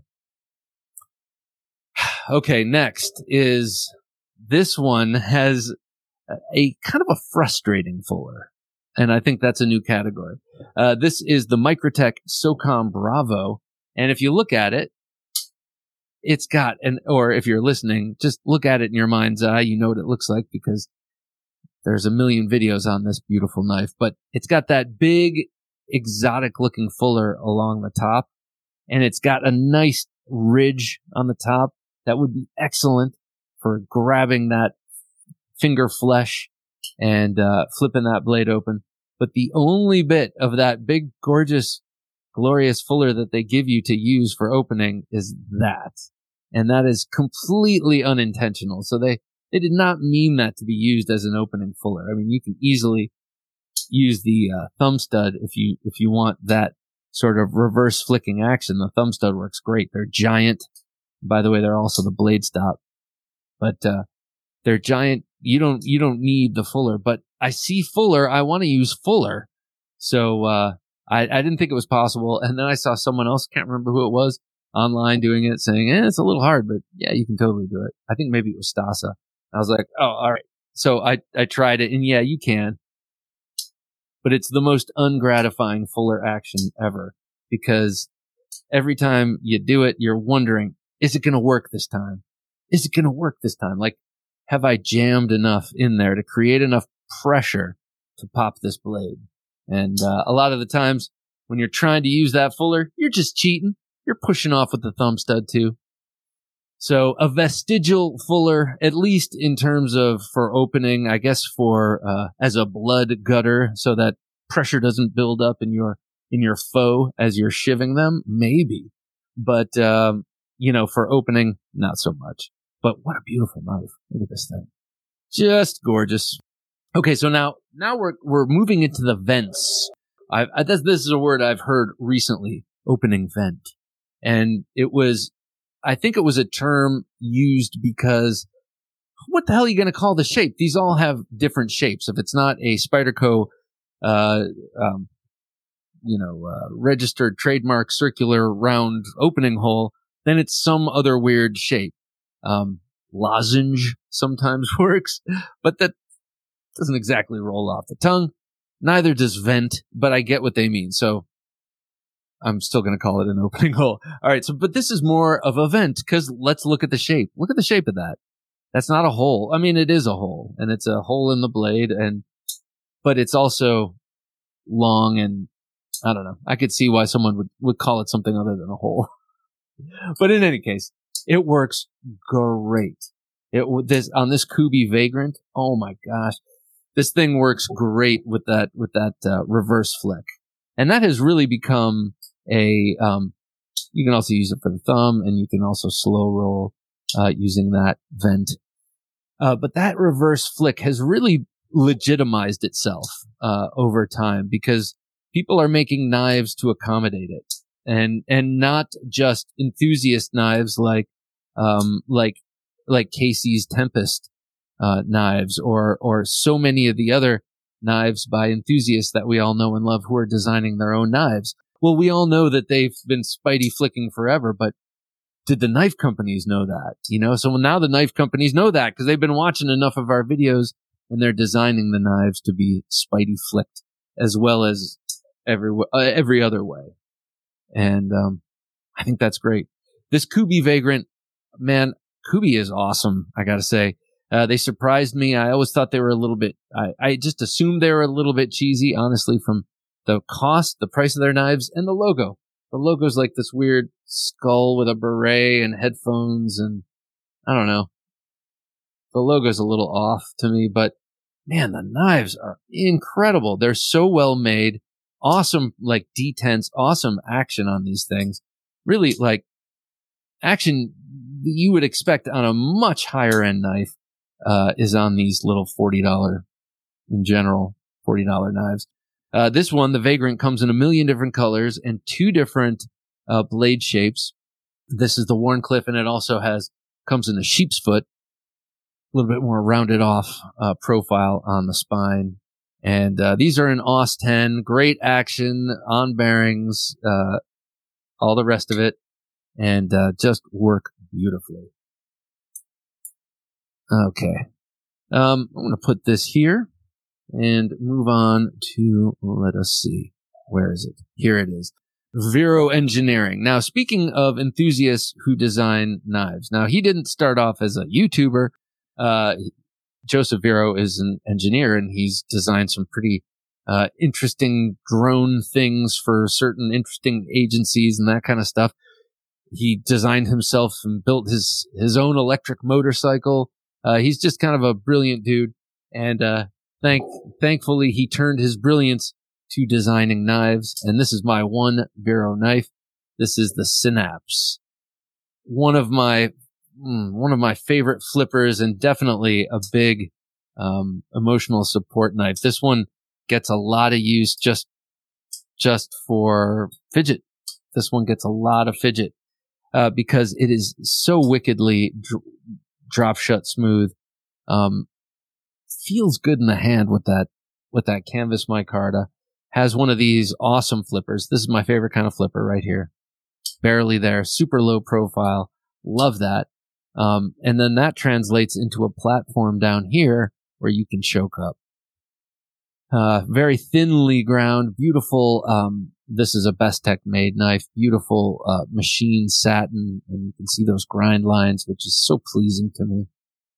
Okay, next is this one has a kind of a frustrating fuller, and I think that's a new category. Uh, this is the Microtech SOCOM Bravo, and if you look at it, it's got an, or if you're listening, just look at it in your mind's eye, you know what it looks like because there's a million videos on this beautiful knife, but it's got that big, exotic looking fuller along the top, and it's got a nice ridge on the top. That would be excellent for grabbing that finger flesh and uh, flipping that blade open. But the only bit of that big, gorgeous, glorious fuller that they give you to use for opening is that. And that is completely unintentional. So they, they did not mean that to be used as an opening fuller. I mean, you can easily use the uh, thumb stud if you if you want that sort of reverse flicking action. The thumb stud works great. They're giant. By the way, they're also the blade stop, but, uh, they're giant. You don't, you don't need the fuller, but I see fuller. I want to use fuller. So, uh, I, I didn't think it was possible. And then I saw someone else, can't remember who it was, online doing it, saying, eh, it's a little hard, but yeah, you can totally do it. I think maybe it was Stasa. I was like, oh, all right. So I, I tried it and yeah, you can, but it's the most ungratifying fuller action ever because every time you do it, you're wondering, is it going to work this time? Is it going to work this time? Like, have I jammed enough in there to create enough pressure to pop this blade? And uh, a lot of the times when you're trying to use that fuller, you're just cheating. You're pushing off with the thumb stud too. So a vestigial fuller, at least in terms of for opening, I guess for uh, as a blood gutter, so that pressure doesn't build up in your in your foe as you're shivving them, maybe. But um, you know, for opening, not so much. But what a beautiful knife! Look at this thing, just gorgeous. Okay, so now now we're we're moving into the vents. I, I this, this is a word I've heard recently, opening vent, and it was. I think it was a term used because what the hell are you going to call the shape? These all have different shapes. If it's not a Spyderco, uh, um, you know, uh, registered trademark circular round opening hole, then it's some other weird shape. Um, lozenge sometimes works, but that doesn't exactly roll off the tongue. Neither does vent, but I get what they mean. So I'm still going to call it an opening hole. All right. So, but this is more of a vent because let's look at the shape. Look at the shape of that. That's not a hole. I mean, it is a hole and it's a hole in the blade and, but it's also long and I don't know. I could see why someone would, would call it something other than a hole. But in any case, it works great. It, this, on this Kubey Vagrant. Oh my gosh. This thing works great with that, with that, uh, reverse flick. And that has really become a, um, you can also use it for the thumb and you can also slow roll, uh, using that vent. Uh, but that reverse flick has really legitimized itself, uh, over time because people are making knives to accommodate it and, and not just enthusiast knives like, um, like, like Casey's Tempest, uh, knives or, or so many of the other knives by enthusiasts that we all know and love who are designing their own knives. Well, we all know that they've been Spidey flicking forever, but did the knife companies know that? You know, so now the knife companies know that because they've been watching enough of our videos and they're designing the knives to be Spidey flicked as well as every, uh, every other way. And, um, I think that's great. This Kubey Vagrant, man, Kubey is awesome. I gotta say. Uh, they surprised me. I always thought they were a little bit, I, I just assumed they were a little bit cheesy, honestly, from the cost, the price of their knives, and the logo. The logo's like this weird skull with a beret and headphones, and I don't know. The logo's a little off to me, but man, the knives are incredible. They're so well made. Awesome, like detents, awesome action on these things. Really, like, action you would expect on a much higher end knife. Uh, is on these little forty dollars, in general, forty dollars knives. Uh, this one, the Vagrant, comes in a million different colors and two different, uh, blade shapes. This is the Wharncliffe, and it also has, comes in a sheep's foot, a little bit more rounded off, uh, profile on the spine. And, uh, these are in A U S ten, great action, on bearings, uh, all the rest of it, and, uh, just work beautifully. Okay. Um, I'm going to put this here and move on to, let us see. Where is it? Here it is. Vero Engineering. Now, speaking of enthusiasts who design knives. Now, he didn't start off as a YouTuber. Uh, Joseph Vero is an engineer and he's designed some pretty, uh, interesting drone things for certain interesting agencies and that kind of stuff. He designed himself and built his, his own electric motorcycle. Uh, he's just kind of a brilliant dude. And, uh, thank, thankfully he turned his brilliance to designing knives. And this is my one Vero knife. This is the Synapse. One of my, mm, one of my favorite flippers and definitely a big, um, emotional support knife. This one gets a lot of use just, just for fidget. This one gets a lot of fidget, uh, because it is so wickedly dr- drop shut smooth. Um, feels good in the hand with that, with that canvas micarta. Has one of these awesome flippers. This is my favorite kind of flipper right here. Barely there, super low profile. Love that. Um, and then that translates into a platform down here where you can choke up. Uh, very thinly ground, beautiful, um, this is a Bestech made knife, beautiful uh, machine satin, and you can see those grind lines, which is so pleasing to me.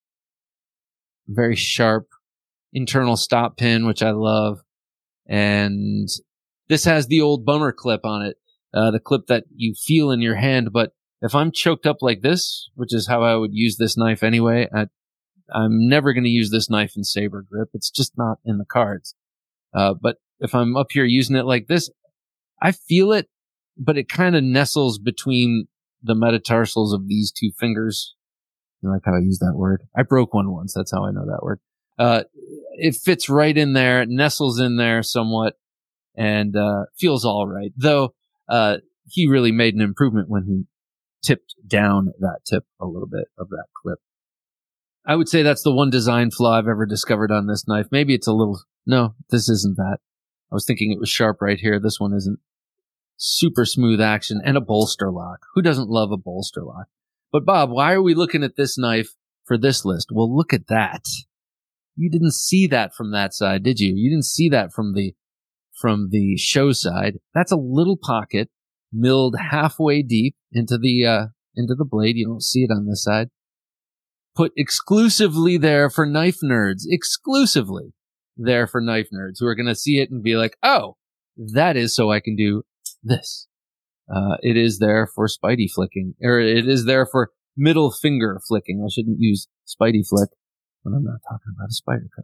Very sharp internal stop pin, which I love. And this has the old bummer clip on it, uh, the clip that you feel in your hand. But if I'm choked up like this, which is how I would use this knife anyway, I, I'm never going to use this knife in saber grip. It's just not in the cards. Uh, but if I'm up here using it like this, I feel it, but it kind of nestles between the metatarsals of these two fingers. You like how I use that word? I broke one once. That's how I know that word. Uh, it fits right in there, nestles in there somewhat, and uh, feels all right. Though uh, he really made an improvement when he tipped down that tip a little bit of that clip. I would say that's the one design flaw I've ever discovered on this knife. Maybe it's a little... No, this isn't that. I was thinking it was sharp right here. This one isn't. Super smooth action and a bolster lock. Who doesn't love a bolster lock? But Bob, why are we looking at this knife for this list? Well, look at that. You didn't see that from that side, did you? You didn't see that from the from the show side. That's a little pocket milled halfway deep into the uh, into the blade. You don't see it on this side. Put exclusively there for knife nerds. Exclusively there for knife nerds who are going to see it and be like, "Oh, that is so I can do this." Uh, it is there for Spidey flicking, or it is there for middle finger flicking. I shouldn't use Spidey flick when I'm not talking about a spider cut.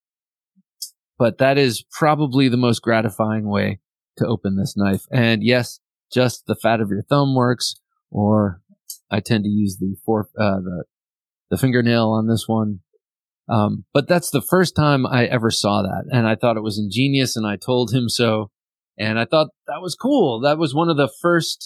But that is probably the most gratifying way to open this knife. And yes, just the fat of your thumb works, or I tend to use the four, uh, the, the fingernail on this one. Um, but that's the first time I ever saw that. And I thought it was ingenious, and I told him so. And I thought that was cool. That was one of the first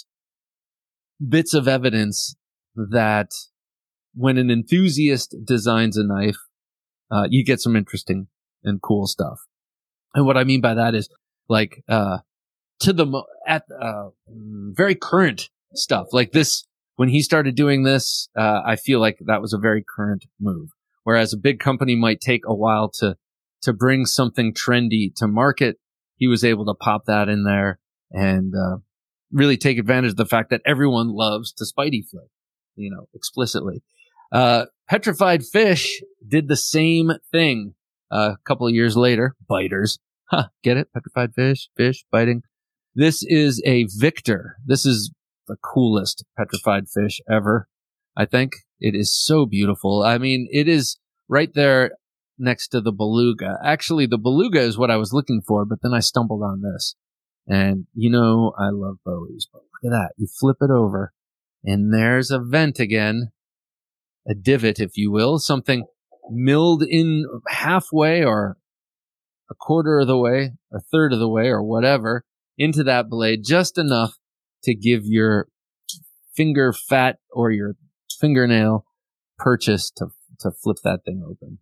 bits of evidence that when an enthusiast designs a knife, uh, you get some interesting and cool stuff. And what I mean by that is like, uh, to the, mo- at, uh, very current stuff like this. When he started doing this, uh, I feel like that was a very current move. Whereas a big company might take a while to, to bring something trendy to market, he was able to pop that in there and, uh, really take advantage of the fact that everyone loves to Spidey flick, you know, explicitly. Uh, Petrified Fish did the same thing, uh, a couple of years later. Biters. Huh, get it? Petrified fish, fish, biting. This is a Victor. This is the coolest petrified fish ever, I think. It is so beautiful. I mean, it is right there next to the Beluga. Actually, the Beluga is what I was looking for, but then I stumbled on this. And, you know, I love Bowies, but look at that. You flip it over, and there's a vent again, a divot, if you will, something milled in halfway or a quarter of the way, a third of the way, or whatever, into that blade, just enough to give your finger fat or your fingernail purchase to, to flip that thing open.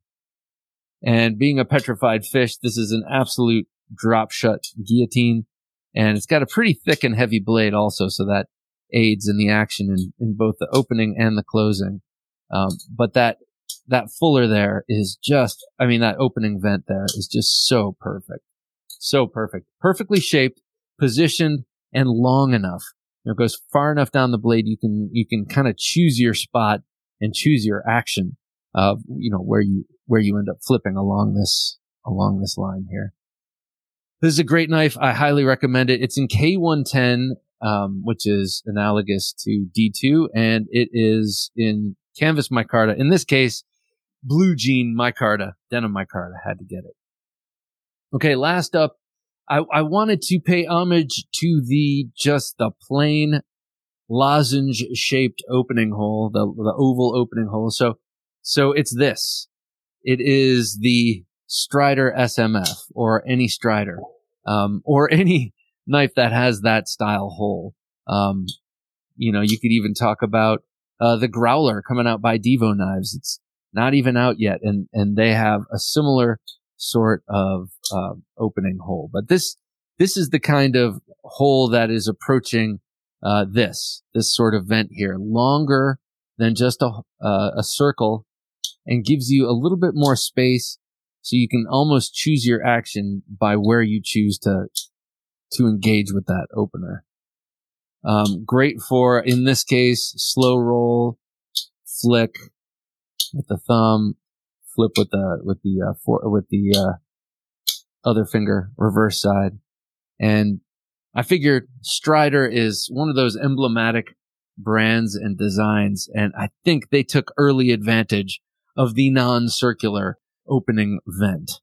And being a petrified fish, this is an absolute drop shut guillotine. And it's got a pretty thick and heavy blade also, so that aids in the action in, in both the opening and the closing. Um, but that, that fuller there is just, I mean, that opening vent there is just so perfect. So perfect. Perfectly shaped, positioned, and long enough. It goes far enough down the blade you can, you can kind of choose your spot and choose your action of, you know, where you, where you end up flipping along this, along this line here. This is a great knife. I highly recommend it. It's in K one ten, um, which is analogous to D two, and it is in canvas micarta. In this case, blue jean micarta, denim micarta. Had to get it. Okay, last up, I, I wanted to pay homage to the just the plain lozenge-shaped opening hole, the the oval opening hole. So, so it's this. It is the Strider S M F, or any Strider, um, or any knife that has that style hole. Um, you know, you could even talk about uh, the Growler coming out by Devo Knives. It's not even out yet, and and they have a similar sort of uh, opening hole. But this this is the kind of hole that is approaching uh, this this sort of vent here, longer than just a uh, a circle, and gives you a little bit more space, so you can almost choose your action by where you choose to to engage with that opener. Um, great for, in this case, slow roll, flick with the thumb, flip with the with the uh, for, with the uh, other finger, reverse side. And I figured Strider is one of those emblematic brands and designs, and I think they took early advantage of the non-circular opening vent.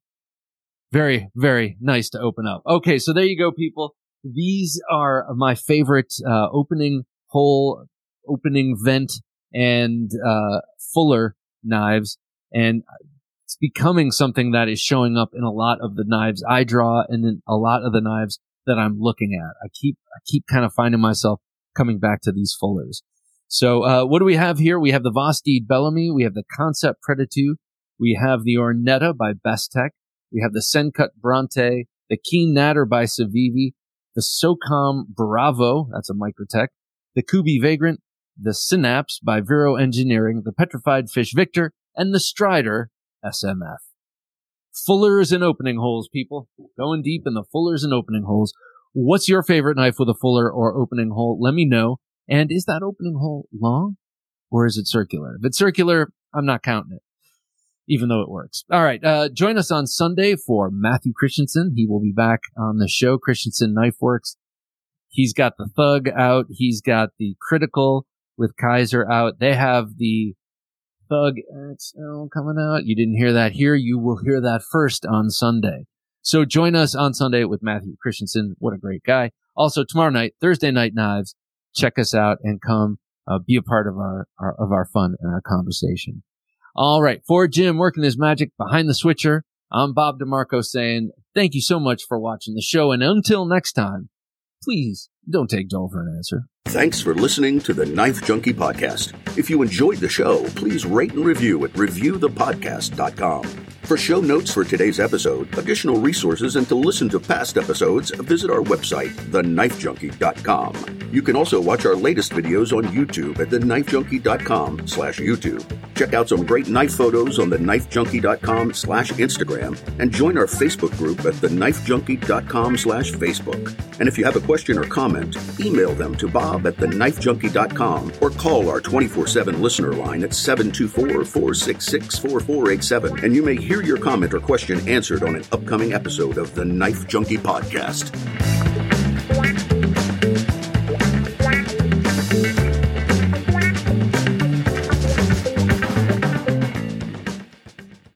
Very, very nice to open up. Okay, so there you go, people. These are my favorite uh, opening hole, opening vent, and uh, fuller knives, and it's becoming something that is showing up in a lot of the knives I draw and in a lot of the knives that I'm looking at. I keep I keep kind of finding myself coming back to these fullers. So uh, what do we have here? We have the Vosteed Bellamy. We have the Concept Predator. We have the Ornetta by Bestech. We have the Sencut Bronte, the Keen Natter by Civivi, the SOCOM Bravo, that's a Microtech, the Kubi Vagrant, the Synapse by Vero Engineering, the Petrified Fish Victor, and the Strider S M F. Fullers and opening holes, people. Going deep in the fullers and opening holes. What's your favorite knife with a fuller or opening hole? Let me know. And is that opening hole long or is it circular? If it's circular, I'm not counting it, even though it works. All right. Uh, join us on Sunday for Matthew Christensen. He will be back on the show, Christensen Knife Works. He's got the Thug out. He's got the Critical with Kaiser out. They have the Thug X L coming out. You didn't hear that here. You will hear that first on Sunday. So join us on Sunday with Matthew Christensen. What a great guy. Also, tomorrow night, Thursday Night Knives. Check us out and come uh, be a part of our, our of our fun and our conversation. All right. For Jim working his magic behind the switcher, I'm Bob DeMarco saying thank you so much for watching the show. And until next time, please don't take Joel for an answer. Thanks for listening to the Knife Junkie Podcast. If you enjoyed the show, please rate and review at review the podcast dot com. For show notes for today's episode, additional resources, and to listen to past episodes, visit our website, the knife junkie dot com. You can also watch our latest videos on YouTube at the knife junkie dot com slash YouTube. Check out some great knife photos on the knife junkie dot com slash Instagram, and join our Facebook group at the knife junkie dot com slash Facebook. And if you have a question or comment, email them to Bob at the knife junkie dot com or call our twenty-four seven listener line at seven two four, four six six, four four eight seven, and you may hear your comment or question answered on an upcoming episode of the Knife Junkie Podcast.